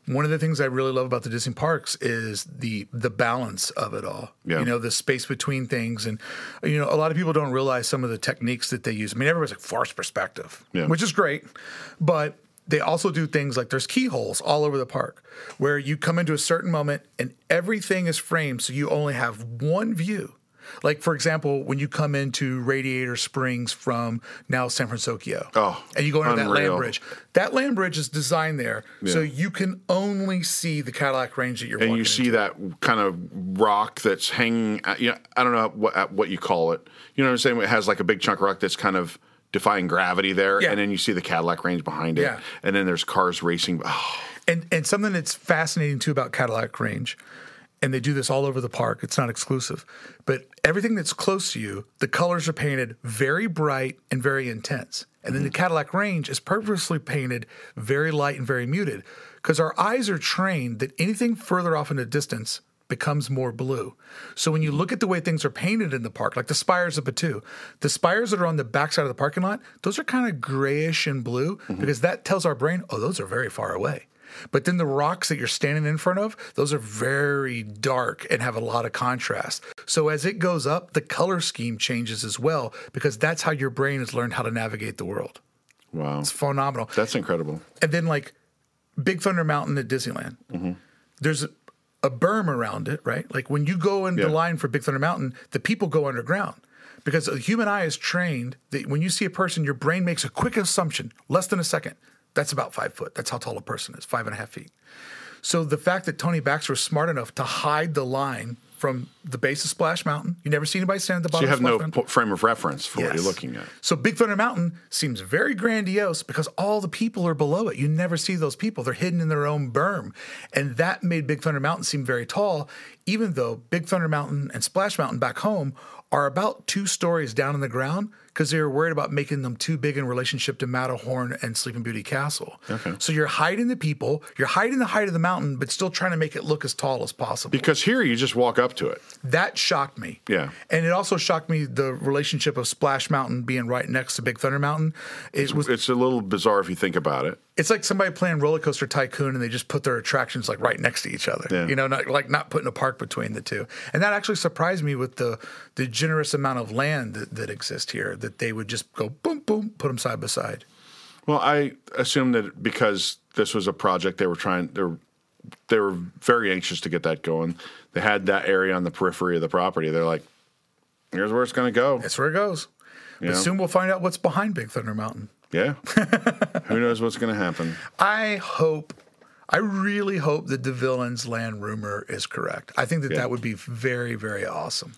one of the things I really love about the Disney parks is the the balance of it all. Yeah. You know, the space between things. And, you know, a lot of people don't realize some of the techniques that they use. I mean, everybody's like forced perspective, Yeah. which is great. But they also do things like there's keyholes all over the park where you come into a certain moment and everything is framed so you only have one view. Like, for example, when you come into Radiator Springs from now San Francisco, Oh, and you go into that unreal. land bridge, that land bridge is designed there so Yeah. you can only see the Cadillac Range that you're And walking you see into. that kind of rock that's hanging. At, you know, I don't know what what you call it. You know what I'm saying? It has like a big chunk of rock that's kind of defying gravity there, Yeah. and then you see the Cadillac Range behind it, Yeah. and then there's cars racing. Oh, And and something that's fascinating too about Cadillac Range, and they do this all over the park. It's not exclusive, but everything that's close to you, the colors are painted very bright and very intense. And then the Cadillac Range is purposely painted very light and very muted because our eyes are trained that anything further off in the distance becomes more blue. So when you look at the way things are painted in the park, like the spires of Batuu, the spires that are on the backside of the parking lot, those are kind of grayish and blue because that tells our brain, oh, those are very far away. But then the rocks that you're standing in front of, those are very dark and have a lot of contrast. So as it goes up, the color scheme changes as well because that's how your brain has learned how to navigate the world. wow, It's phenomenal. that's incredible. And then like Big Thunder Mountain at Disneyland, there's a, a berm around it, right? Like when you go in Yeah. the line for Big Thunder Mountain, the people go underground because the human eye is trained that when you see a person, your brain makes a quick assumption, less than a second. That's about five foot. That's how tall a person is, five and a half feet. So the fact that Tony Baxter was smart enough to hide the line from the base of Splash Mountain, you never see anybody stand at the So bottom you have of Splash no Mountain. po- frame of reference for what Yes. you're looking at. So Big Thunder Mountain seems very grandiose because all the people are below it. You never see those people. They're hidden in their own berm. And that made Big Thunder Mountain seem very tall, even though Big Thunder Mountain and Splash Mountain back home are about two stories down in the ground because they were worried about making them too big in relationship to Matterhorn and Sleeping Beauty Castle. Okay. So you're hiding the people, you're hiding the height of the mountain, but still trying to make it look as tall as possible. Because here you just walk up to it. That shocked me. Yeah. And it also shocked me the relationship of Splash Mountain being right next to Big Thunder Mountain. It was It's a little bizarre if you think about it. it's like somebody playing Roller Coaster Tycoon and they just put their attractions like right next to each other. Yeah. You know, not like not putting a park between the two. And that actually surprised me with the the generous amount of land that, that exists here, that they would just go boom, boom, put them side by side. Well, I assume that because this was a project they were trying, they were, they were very anxious to get that going. They had that area on the periphery of the property. They're like, here's where it's going to go. That's where it goes. But Yeah. soon we'll find out what's behind Big Thunder Mountain. Yeah. Who knows what's going to happen? I hope, I really hope that the Villains Land rumor is correct. I think that Yeah. that would be very, very awesome.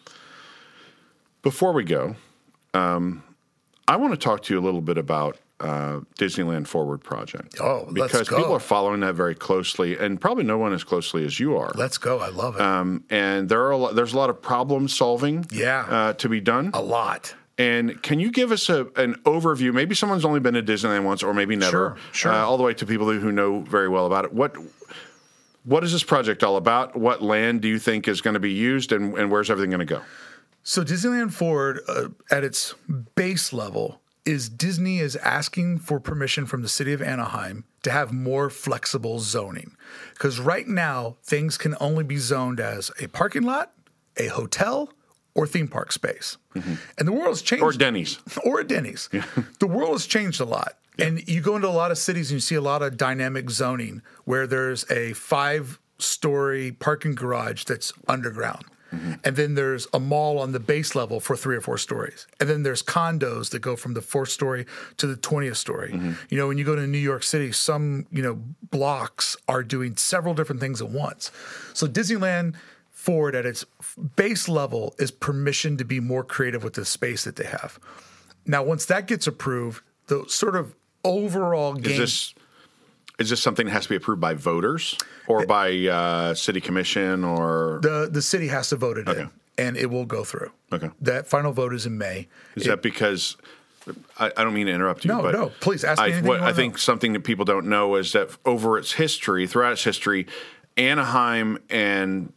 Before we go, um, I want to talk to you a little bit about uh, Disneyland Forward Project. Oh, let's because go. people are following that very closely, and probably no one as closely as you are. Let's go. I love it. Um, and there are a lot, there's a lot of problem solving Yeah. uh, to be done. a lot. And can you give us a, an overview? Maybe someone's only been to Disneyland once, or maybe never. Sure, sure. Uh, all the way to people who, who know very well about it. What What is this project all about? What land do you think is going to be used, and, and where's everything going to go? So Disneyland Forward, uh, at its base level, is Disney is asking for permission from the city of Anaheim to have more flexible zoning. Because right now, things can only be zoned as a parking lot, a hotel, or theme park space. And the world has changed. Or Denny's. Or a Denny's. The world has changed a lot. And you go into a lot of cities and you see a lot of dynamic zoning where there's a five-story parking garage that's underground. And then there's a mall on the base level for three or four stories. And then there's condos that go from the fourth story to the twentieth story. You know, when you go to New York City, some, you know, blocks are doing several different things at once. So Disneyland Forward at its base level is permission to be more creative with the space that they have. Now, once that gets approved, the sort of overall game. Is this is this something that has to be approved by voters or by uh, city commission or? the the city has to vote it Okay. in, and it will go through. Okay. That final vote is in May. Is It- that because? I, I don't mean to interrupt you. No, but no, please ask me I, anything what, you wanna I think know. something that people don't know is that over its history, throughout its history, Anaheim and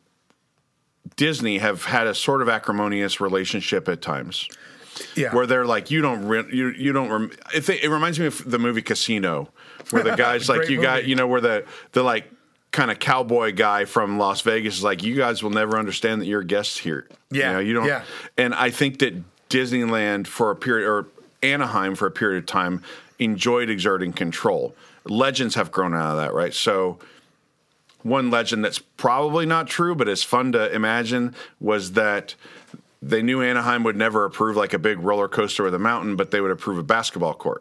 Disney have had a sort of acrimonious relationship at times. yeah. Where they're like, you don't, re- you you don't. Rem-. It, th- it reminds me of the movie Casino, where the guys like, Great you got, movie. you know, where the the like, kind of cowboy guy from Las Vegas is like, you guys will never understand that you're guests here. Yeah, you know, you don't. yeah. And I think that Disneyland for a period, or Anaheim for a period of time, enjoyed exerting control. Legends have grown out of that, right? So one legend that's probably not true, but is fun to imagine, was that they knew Anaheim would never approve like a big roller coaster with a mountain, but they would approve a basketball court.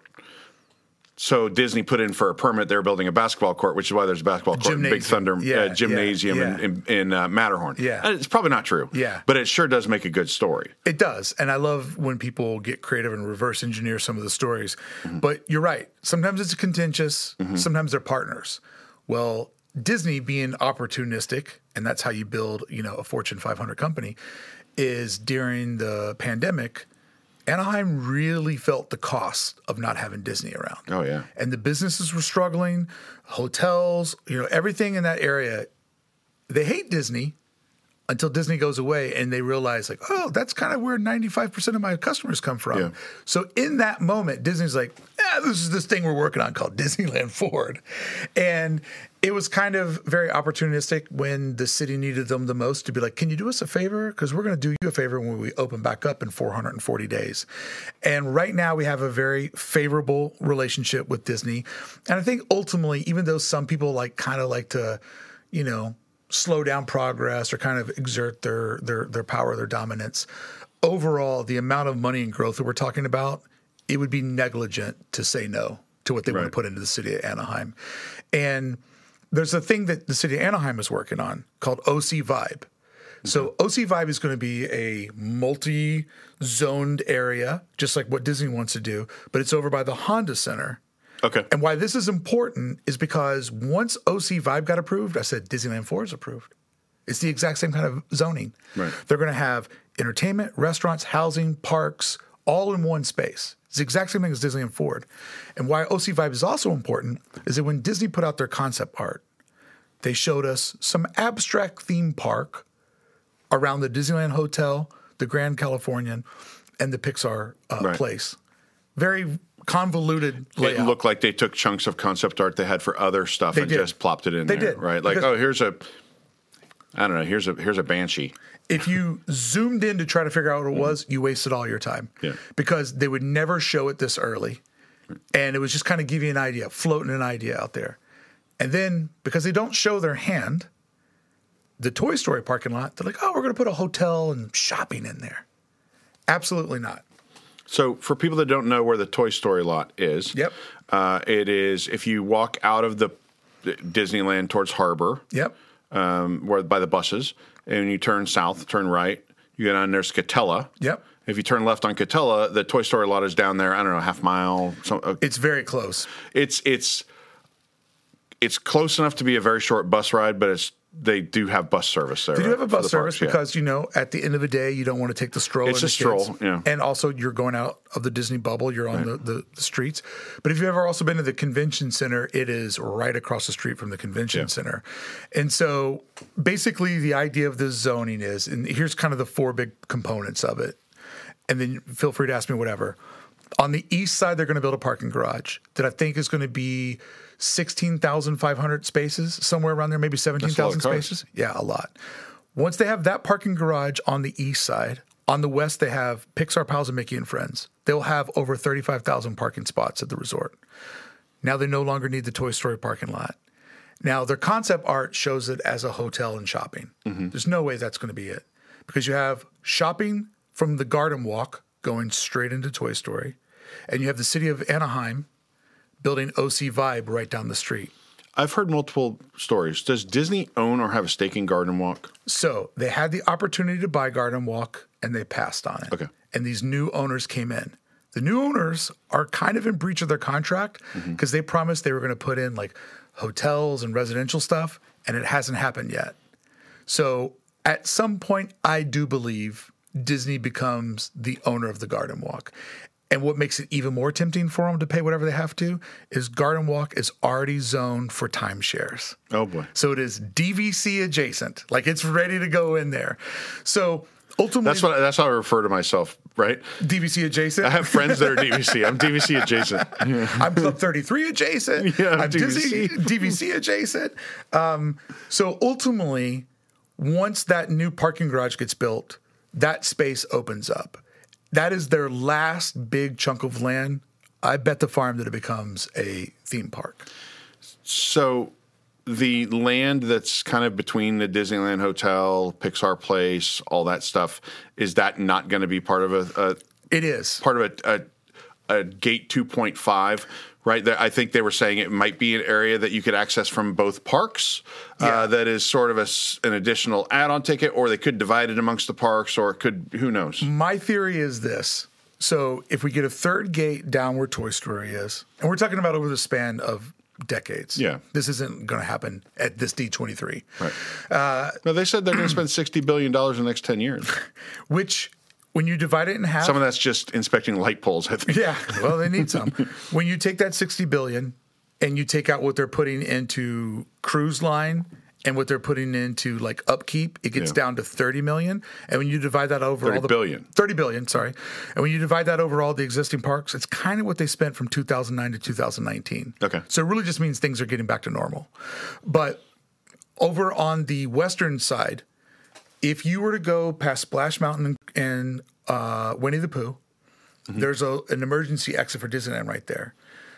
So Disney put in for a permit. They were building a basketball court, which is why there's a basketball court in Big Thunder yeah, uh, Gymnasium yeah, yeah. in, in, in uh, Matterhorn. Yeah. And it's probably not true. Yeah. But it sure does make a good story. It does. And I love when people get creative and reverse engineer some of the stories. Mm-hmm. But you're right. Sometimes it's contentious. Mm-hmm. Sometimes they're partners. Well, Disney being opportunistic, and that's how you build, you know, a Fortune five hundred company, is during the pandemic, Anaheim really felt the cost of not having Disney around. Oh, yeah. And the businesses were struggling, hotels, you know, everything in that area. They hate Disney until Disney goes away and they realize, like, oh, that's kind of where ninety-five percent of my customers come from. Yeah. So in that moment, Disney's like, yeah, this is this thing we're working on called Disneyland Forward. And it was kind of very opportunistic when the city needed them the most to be like, can you do us a favor? Because we're going to do you a favor when we open back up in four hundred forty days. And right now we have a very favorable relationship with Disney. And I think ultimately, even though some people like kind of like to, you know, slow down progress or kind of exert their their their power, their dominance, overall, the amount of money and growth that we're talking about, it would be negligent to say no to what they right. want to put into the city of Anaheim. And there's a thing that the city of Anaheim is working on called O C Vibe. Mm-hmm. So O C Vibe is going to be a multi-zoned area, just like what Disney wants to do, but it's over by the Honda Center. Okay. And why this is important is because once O C Vibe got approved, I said Disneyland four is approved. It's the exact same kind of zoning. Right. They're going to have entertainment, restaurants, housing, parks, all in one space. It's the exact same thing as Disneyland Forward. And why O C Vibe is also important is that when Disney put out their concept art, they showed us some abstract theme park around the Disneyland Hotel, the Grand Californian, and the Pixar uh, right. place. Very convoluted layout. It looked like they took chunks of concept art they had for other stuff They and did. just plopped it in They there, did. right? Like, Because- oh, here's a, I don't know, here's a here's a Banshee. If you zoomed in to try to figure out what it was, you wasted all your time. Yeah. Because they would never show it this early. And it was just kind of give you an idea, floating an idea out there. And then because they don't show their hand, the Toy Story parking lot, they're like, oh, we're going to put a hotel and shopping in there. Absolutely not. So for people that don't know where the Toy Story lot is, Yep. uh, it is if you walk out of the Disneyland towards Harbor, Yep. um, where by the buses, and you turn south, turn right, you get on there, Scatella. Yep. If you turn left on Catella, the Toy Story lot is down there. I don't know, half mile. Some, uh, It's very close. it's it's it's close enough to be a very short bus ride, but it's they do have bus service there. They do right, have a for bus the service parks, yeah. because, you know, at the end of the day, you don't want to take the stroller. It's and a the kids. stroll, yeah. And also, you're going out of the Disney bubble. You're on the, the, the streets. But if you've ever also been to the convention center, it is right across the street from the convention Yeah. center. And so basically the idea of this zoning is, and here's kind of the four big components of it. And then feel free to ask me whatever. On the east side, they're going to build a parking garage that I think is going to be sixteen thousand five hundred spaces, somewhere around there, maybe seventeen thousand That's a lot of cars. spaces. Yeah, a lot. Once they have that parking garage on the east side, on the west, they have Pixar Pals and Mickey and Friends. They'll have over thirty-five thousand parking spots at the resort. Now they no longer need the Toy Story parking lot. Now their concept art shows it as a hotel and shopping. Mm-hmm. There's no way that's going to be it because you have shopping from the Garden Walk going straight into Toy Story, and you have the city of Anaheim building O C Vibe right down the street. I've heard multiple stories. Does Disney own or have a stake in Garden Walk? So they had the opportunity to buy Garden Walk, and they passed on it. Okay. And these new owners came in. The new owners are kind of in breach of their contract because they promised they were going to put in like hotels and residential stuff, and it hasn't happened yet. So at some point, I do believe Disney becomes the owner of the Garden Walk. And what makes it even more tempting for them to pay whatever they have to is Garden Walk is already zoned for timeshares. Oh, boy. So it is D V C adjacent, like it's ready to go in there. So Ultimately, That's what that's how I refer to myself, right? D V C adjacent. I have friends that are D V C. I'm D V C adjacent. I'm Club thirty-three adjacent. Yeah, I'm I'm D V C. Disney, D V C adjacent. Um, so ultimately, once that new parking garage gets built, that space opens up. That is their last big chunk of land. I bet the farm that it becomes a theme park. So the land that's kind of between the Disneyland Hotel, Pixar Place, all that stuff, is that not going to be part of a, a It is. part of a, a, a gate two point five, right? That I think they were saying it might be an area that you could access from both parks. Yeah. Uh, that is sort of a s an additional add-on ticket, or they could divide it amongst the parks, or it could, who knows? My theory is this. So if we get a third gate down where Toy Story is, and we're talking about over the span of decades. Yeah. This isn't going to happen at this D twenty-three. Right. Uh, no, they said they're going to spend sixty billion dollars in the next ten years. Which, when you divide it in half. Some of that's just inspecting light poles, I think. Yeah, well, they need some. When you take that sixty billion dollars and you take out what they're putting into cruise line and what they're putting into like upkeep, it gets Yeah. down to thirty million. And when you divide that over all the billion. thirty billion, sorry. And when you divide that over all the existing parks, it's kind of what they spent from two thousand nine to two thousand nineteen. Okay. So it really just means things are getting back to normal. But over on the western side, if you were to go past Splash Mountain and uh, Winnie the Pooh, mm-hmm. there's a, an emergency exit for Disneyland right there.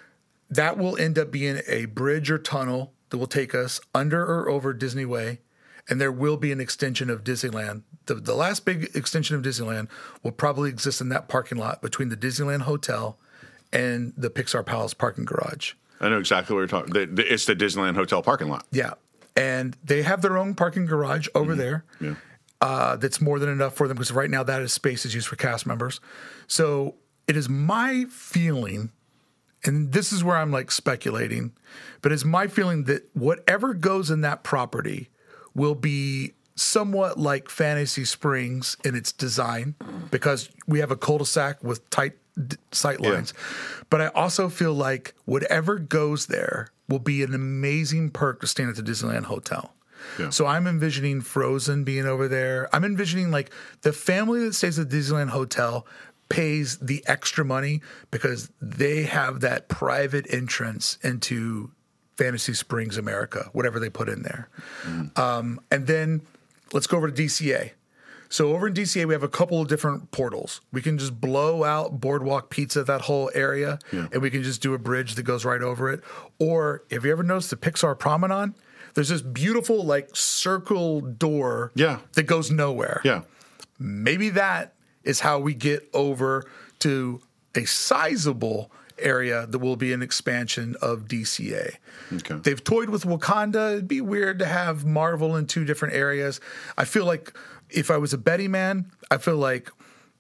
That will end up being a bridge or tunnel that will take us under or over Disney Way, and there will be an extension of Disneyland. The, the last big extension of Disneyland will probably exist in that parking lot between the Disneyland Hotel and the Pixar Palace parking garage. I know exactly what you're talking. The, the, it's the Disneyland Hotel parking lot. Yeah. And they have their own parking garage over mm-hmm. there. Yeah. Uh, that's more than enough for them because right now that is space is used for cast members. So it is my feeling, and this is where I'm like speculating, but it's my feeling that whatever goes in that property will be somewhat like Fantasy Springs in its design because we have a cul-de-sac with tight d- sight lines. Yeah. But I also feel like whatever goes there will be an amazing perk to stand at the Disneyland Hotel. Yeah. So I'm envisioning Frozen being over there. I'm envisioning like the family that stays at the Disneyland Hotel pays the extra money because they have that private entrance into Fantasy Springs, America, whatever they put in there. Mm. Um, and then let's go over to D C A. So over in D C A, we have a couple of different portals. We can just blow out Boardwalk Pizza, that whole area, yeah. and we can just do a bridge that goes right over it. Or have you ever noticed the Pixar Promenade? There's this beautiful like circle door yeah. that goes nowhere. Yeah. Maybe that is how we get over to a sizable area that will be an expansion of D C A. Okay. They've toyed with Wakanda. It'd be weird to have Marvel in two different areas. I feel like if I was a Betty man, I feel like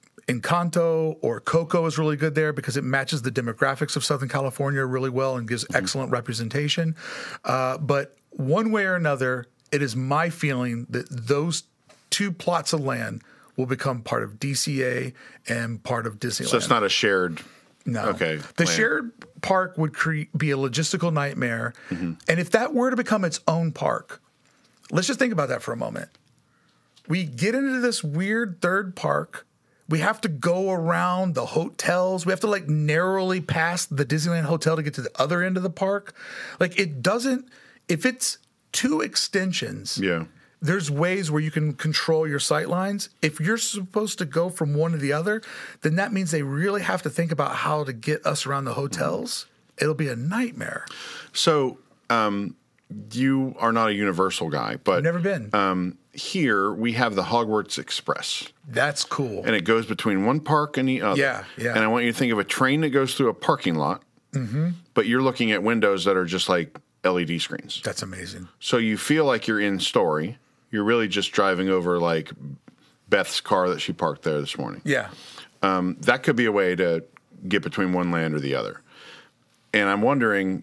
Encanto or Coco is really good there because it matches the demographics of Southern California really well and gives mm-hmm. excellent representation. Uh, but one way or another, it is my feeling that those two plots of land will become part of D C A and part of Disneyland. So it's not a shared... No. Okay. The land. shared park would cre- be a logistical nightmare. Mm-hmm. And if that were to become its own park, let's just think about that for a moment. We get into this weird third park. We have to go around the hotels. We have to like narrowly pass the Disneyland Hotel to get to the other end of the park. Like it doesn't, if it's two extensions, yeah. there's ways where you can control your sight lines. If you're supposed to go from one to the other, then that means they really have to think about how to get us around the hotels. It'll be a nightmare. So um, you are not a Universal guy, but I've never been. Um, here we have the Hogwarts Express. That's cool. And it goes between one park and the other. Yeah, yeah. And I want you to think of a train that goes through a parking lot, mm-hmm. but you're looking at windows that are just like L E D screens. That's amazing. So you feel like you're in Story. You're really just driving over like Beth's car that she parked there this morning. Yeah. Um, that could be a way to get between one land or the other. And I'm wondering,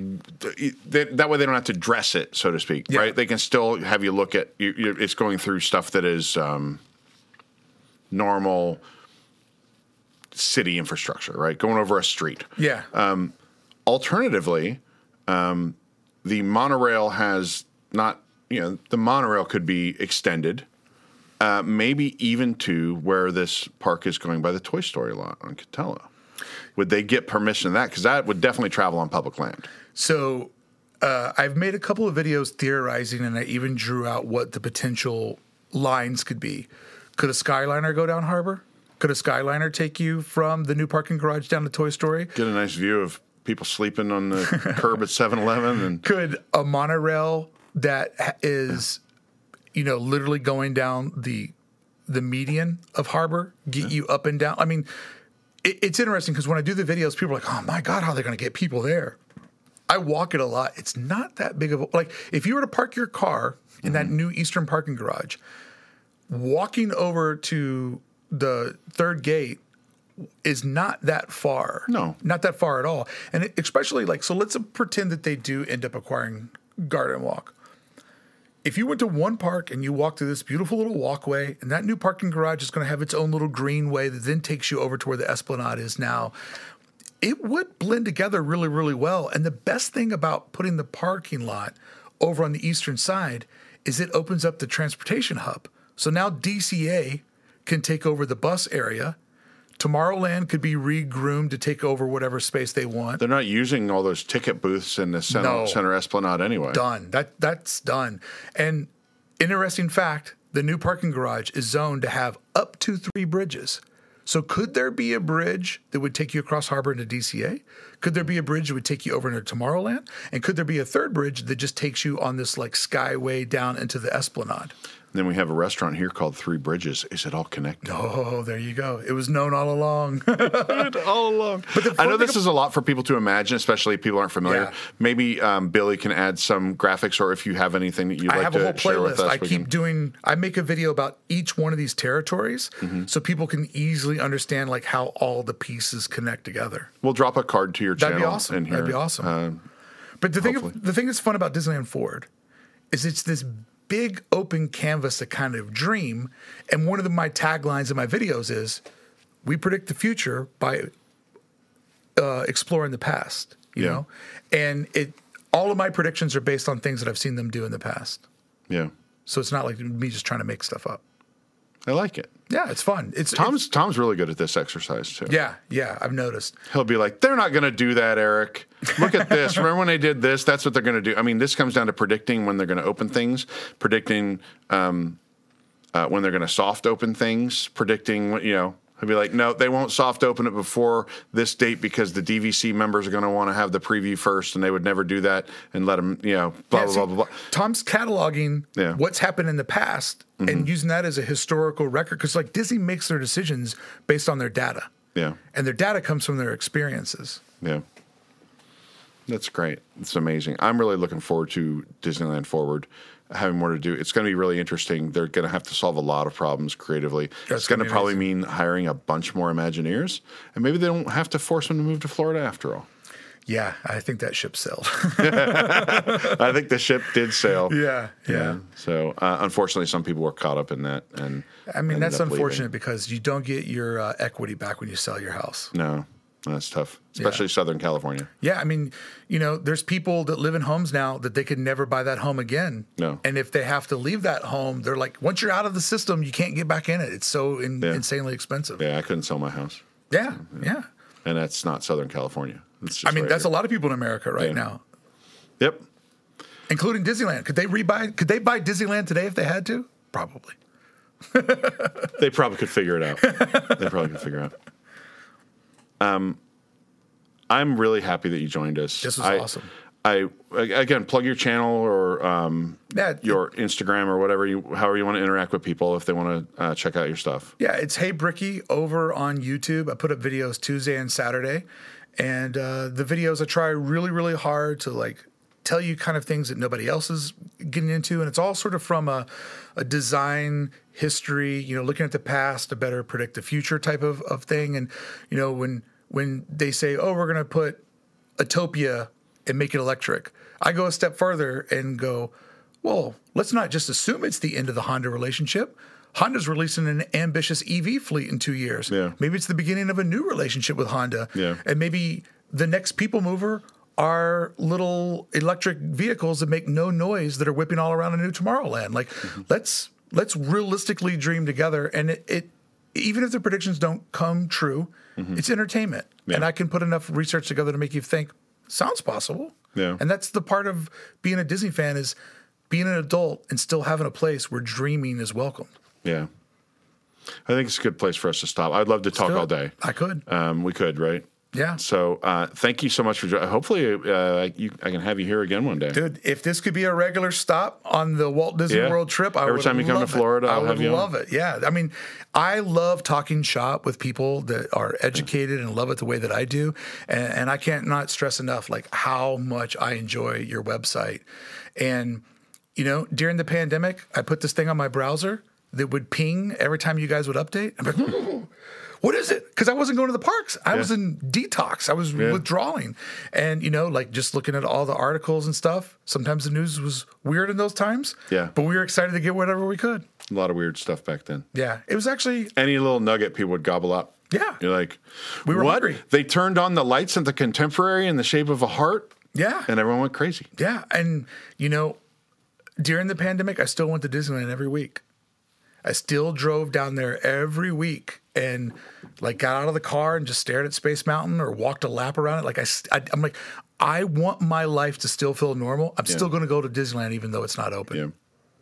that, that way they don't have to dress it, so to speak, yeah. right? They can still have you look at, you, you, it's going through stuff that is um, normal city infrastructure, right? Going over a street. Yeah. Um, alternatively, um, the monorail has not, you know, the monorail could be extended uh, maybe even to where this park is going by the Toy Story lot on Catella. Would they get permission to that? Because that would definitely travel on public land. So uh, I've made a couple of videos theorizing, and I even drew out what the potential lines could be. Could a Skyliner go down Harbor? Could a Skyliner take you from the new parking garage down to Toy Story? Get a nice view of people sleeping on the curb at seven eleven. And could a monorail that is, you know, literally going down the the median of Harbor get yeah. you up and down? I mean, it, it's interesting because when I do the videos, people are like, oh, my God, how are they going to get people there? I walk it a lot. It's not that big of a – like if you were to park your car in mm-hmm. that new Eastern parking garage, walking over to the third gate is not that far. No. Not that far at all. And it, especially like, so let's pretend that they do end up acquiring Garden Walk. If you went to one park and you walked through this beautiful little walkway, and that new parking garage is going to have its own little greenway that then takes you over to where the Esplanade is now, it would blend together really, really well. And the best thing about putting the parking lot over on the eastern side is it opens up the transportation hub. So now D C A can take over the bus area. Tomorrowland could be re-groomed to take over whatever space they want. They're not using all those ticket booths in the center, no. center Esplanade anyway. Done. That That's done. And interesting fact, the new parking garage is zoned to have up to three bridges. So could there be a bridge that would take you across Harbor into D C A? Could there be a bridge that would take you over into Tomorrowland? And could there be a third bridge that just takes you on this like skyway down into the Esplanade? Then we have a restaurant here called Three Bridges. Is it all connected? Oh, there you go. It was known all along. all along. But I know this is a lot for people to imagine, especially if people aren't familiar. Yeah. Maybe um, Billy can add some graphics, or if you have anything that you'd I like have a to whole share with playlist. us. I keep can... doing. I make a video about each one of these territories, mm-hmm. so people can easily understand like how all the pieces connect together. We'll drop a card to your That'd channel. Be awesome. In here. That'd be awesome. Uh, but the hopefully. thing, the thing that's fun about Disneyland Forward is it's this big open canvas to kind of dream. And one of the, my taglines in my videos is, we predict the future by uh, exploring the past, you yeah. know? And it all of my predictions are based on things that I've seen them do in the past. Yeah. So it's not like me just trying to make stuff up. I like it. Yeah, it's fun. It's Tom's it's, Tom's really good at this exercise too. Yeah, yeah, I've noticed. He'll be like, "They're not going to do that, Eric. Look at this. Remember when they did this? That's what they're going to do." I mean, this comes down to predicting when they're going to open things, predicting um, uh, when they're going to soft open things, predicting what you know. He'll be like, "No, they won't soft open it before this date because the D V C members are going to want to have the preview first, and they would never do that and let them, you know, blah yeah, blah, see, blah blah blah." Tom's cataloging yeah. what's happened in the past mm-hmm. and using that as a historical record, because like Disney makes their decisions based on their data. Yeah, and their data comes from their experiences. Yeah, that's great. It's amazing. I'm really looking forward to Disneyland Forward. Having more to do. It's going to be really interesting. They're going to have to solve a lot of problems creatively. That's it's going to probably mean hiring a bunch more Imagineers, and maybe they don't have to force them to move to Florida after all. Yeah, I think that ship sailed. I think the ship did sail. Yeah, yeah. yeah. So uh, unfortunately, some people were caught up in that, and I mean that's unfortunate leaving. Because you don't get your uh, equity back when you sell your house. No. That's tough, especially yeah. Southern California. Yeah, I mean, you know, there's people that live in homes now that they could never buy that home again. No. And if they have to leave that home, they're like, once you're out of the system, you can't get back in it. It's so in, yeah. insanely expensive. Yeah, I couldn't sell my house. Yeah, yeah. yeah. And that's not Southern California. It's just I mean, right that's here. a lot of people in America right yeah. now. Yep. Including Disneyland. Could they rebuy? Could they buy Disneyland today if they had to? Probably. They probably could figure it out. They probably could figure it out. Um. I'm really happy that you joined us. This was I, awesome. I again plug your channel or um, yeah, your Instagram or whatever you, however you want to interact with people if they want to uh, check out your stuff. Yeah, it's Hey Bricky over on YouTube. I put up videos Tuesday and Saturday, and uh, the videos I try really, really hard to like tell you kind of things that nobody else is getting into, and it's all sort of from a, a design history, you know, looking at the past to better predict the future type of, of thing, and you know when. When they say, oh, we're going to put Autopia and make it electric, I go a step further and go, well, let's not just assume it's the end of the Honda relationship. Honda's releasing an ambitious E V fleet in two years. Yeah. Maybe it's the beginning of a new relationship with Honda. Yeah. And maybe the next people mover are little electric vehicles that make no noise that are whipping all around a new Tomorrowland. Like, mm-hmm. let's let's realistically dream together. And it, it even if the predictions don't come true, mm-hmm. it's entertainment. Yeah. And I can put enough research together to make you think, sounds possible. Yeah. And that's the part of being a Disney fan is being an adult and still having a place where dreaming is welcomed. Yeah. I think it's a good place for us to stop. I'd love to talk all day. I could. Um, we could, right? Yeah. So uh, thank you so much for joining. Hopefully uh, you, I can have you here again one day. Dude, if this could be a regular stop on the Walt Disney yeah. World trip, I Every would time you come to Florida, it. I'll I have would you love on. it. Yeah. I mean, I love talking shop with people that are educated and love it the way that I do. And, and I can't not stress enough, like, how much I enjoy your website. And, you know, during the pandemic, I put this thing on my browser that would ping every time you guys would update. I'm like, oh, what is it? Because I wasn't going to the parks. I yeah. was in detox. I was yeah. withdrawing. And, you know, like just looking at all the articles and stuff, sometimes the news was weird in those times. Yeah. But we were excited to get whatever we could. A lot of weird stuff back then. Yeah. It was actually... Any little nugget people would gobble up. Yeah. You're like, we were what? Hungry. They turned on the lights at the Contemporary in the shape of a heart? Yeah. And everyone went crazy. Yeah. And, you know, during the pandemic, I still went to Disneyland every week. I still drove down there every week and like got out of the car and just stared at Space Mountain or walked a lap around it. Like I, I I'm like, I want my life to still feel normal. I'm yeah. still going to go to Disneyland even though it's not open. Yeah. All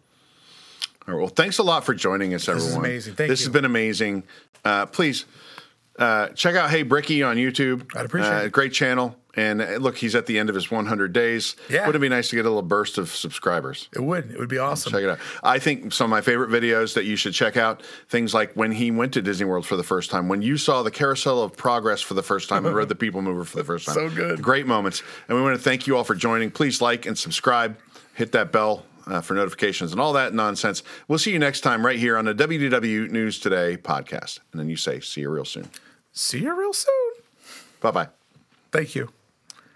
right. Well, thanks a lot for joining us, everyone. This is amazing. Thank this you. has been amazing. Uh, please uh, check out Hey Bricky on YouTube. I'd appreciate uh, it. Great channel. And uh, look, he's at the end of his one hundred days. Yeah. Wouldn't it be nice to get a little burst of subscribers? It would. It would be awesome. Check it out. I think some of my favorite videos that you should check out, things like when he went to Disney World for the first time, when you saw the Carousel of Progress for the first time and rode the People Mover for the first time. So good. Great moments. And we want to thank you all for joining. Please like and subscribe. Hit that bell uh, for notifications and all that nonsense. We'll see you next time right here on the W D W News Today podcast. And then you say, see you real soon. See you real soon. Bye-bye. Thank you.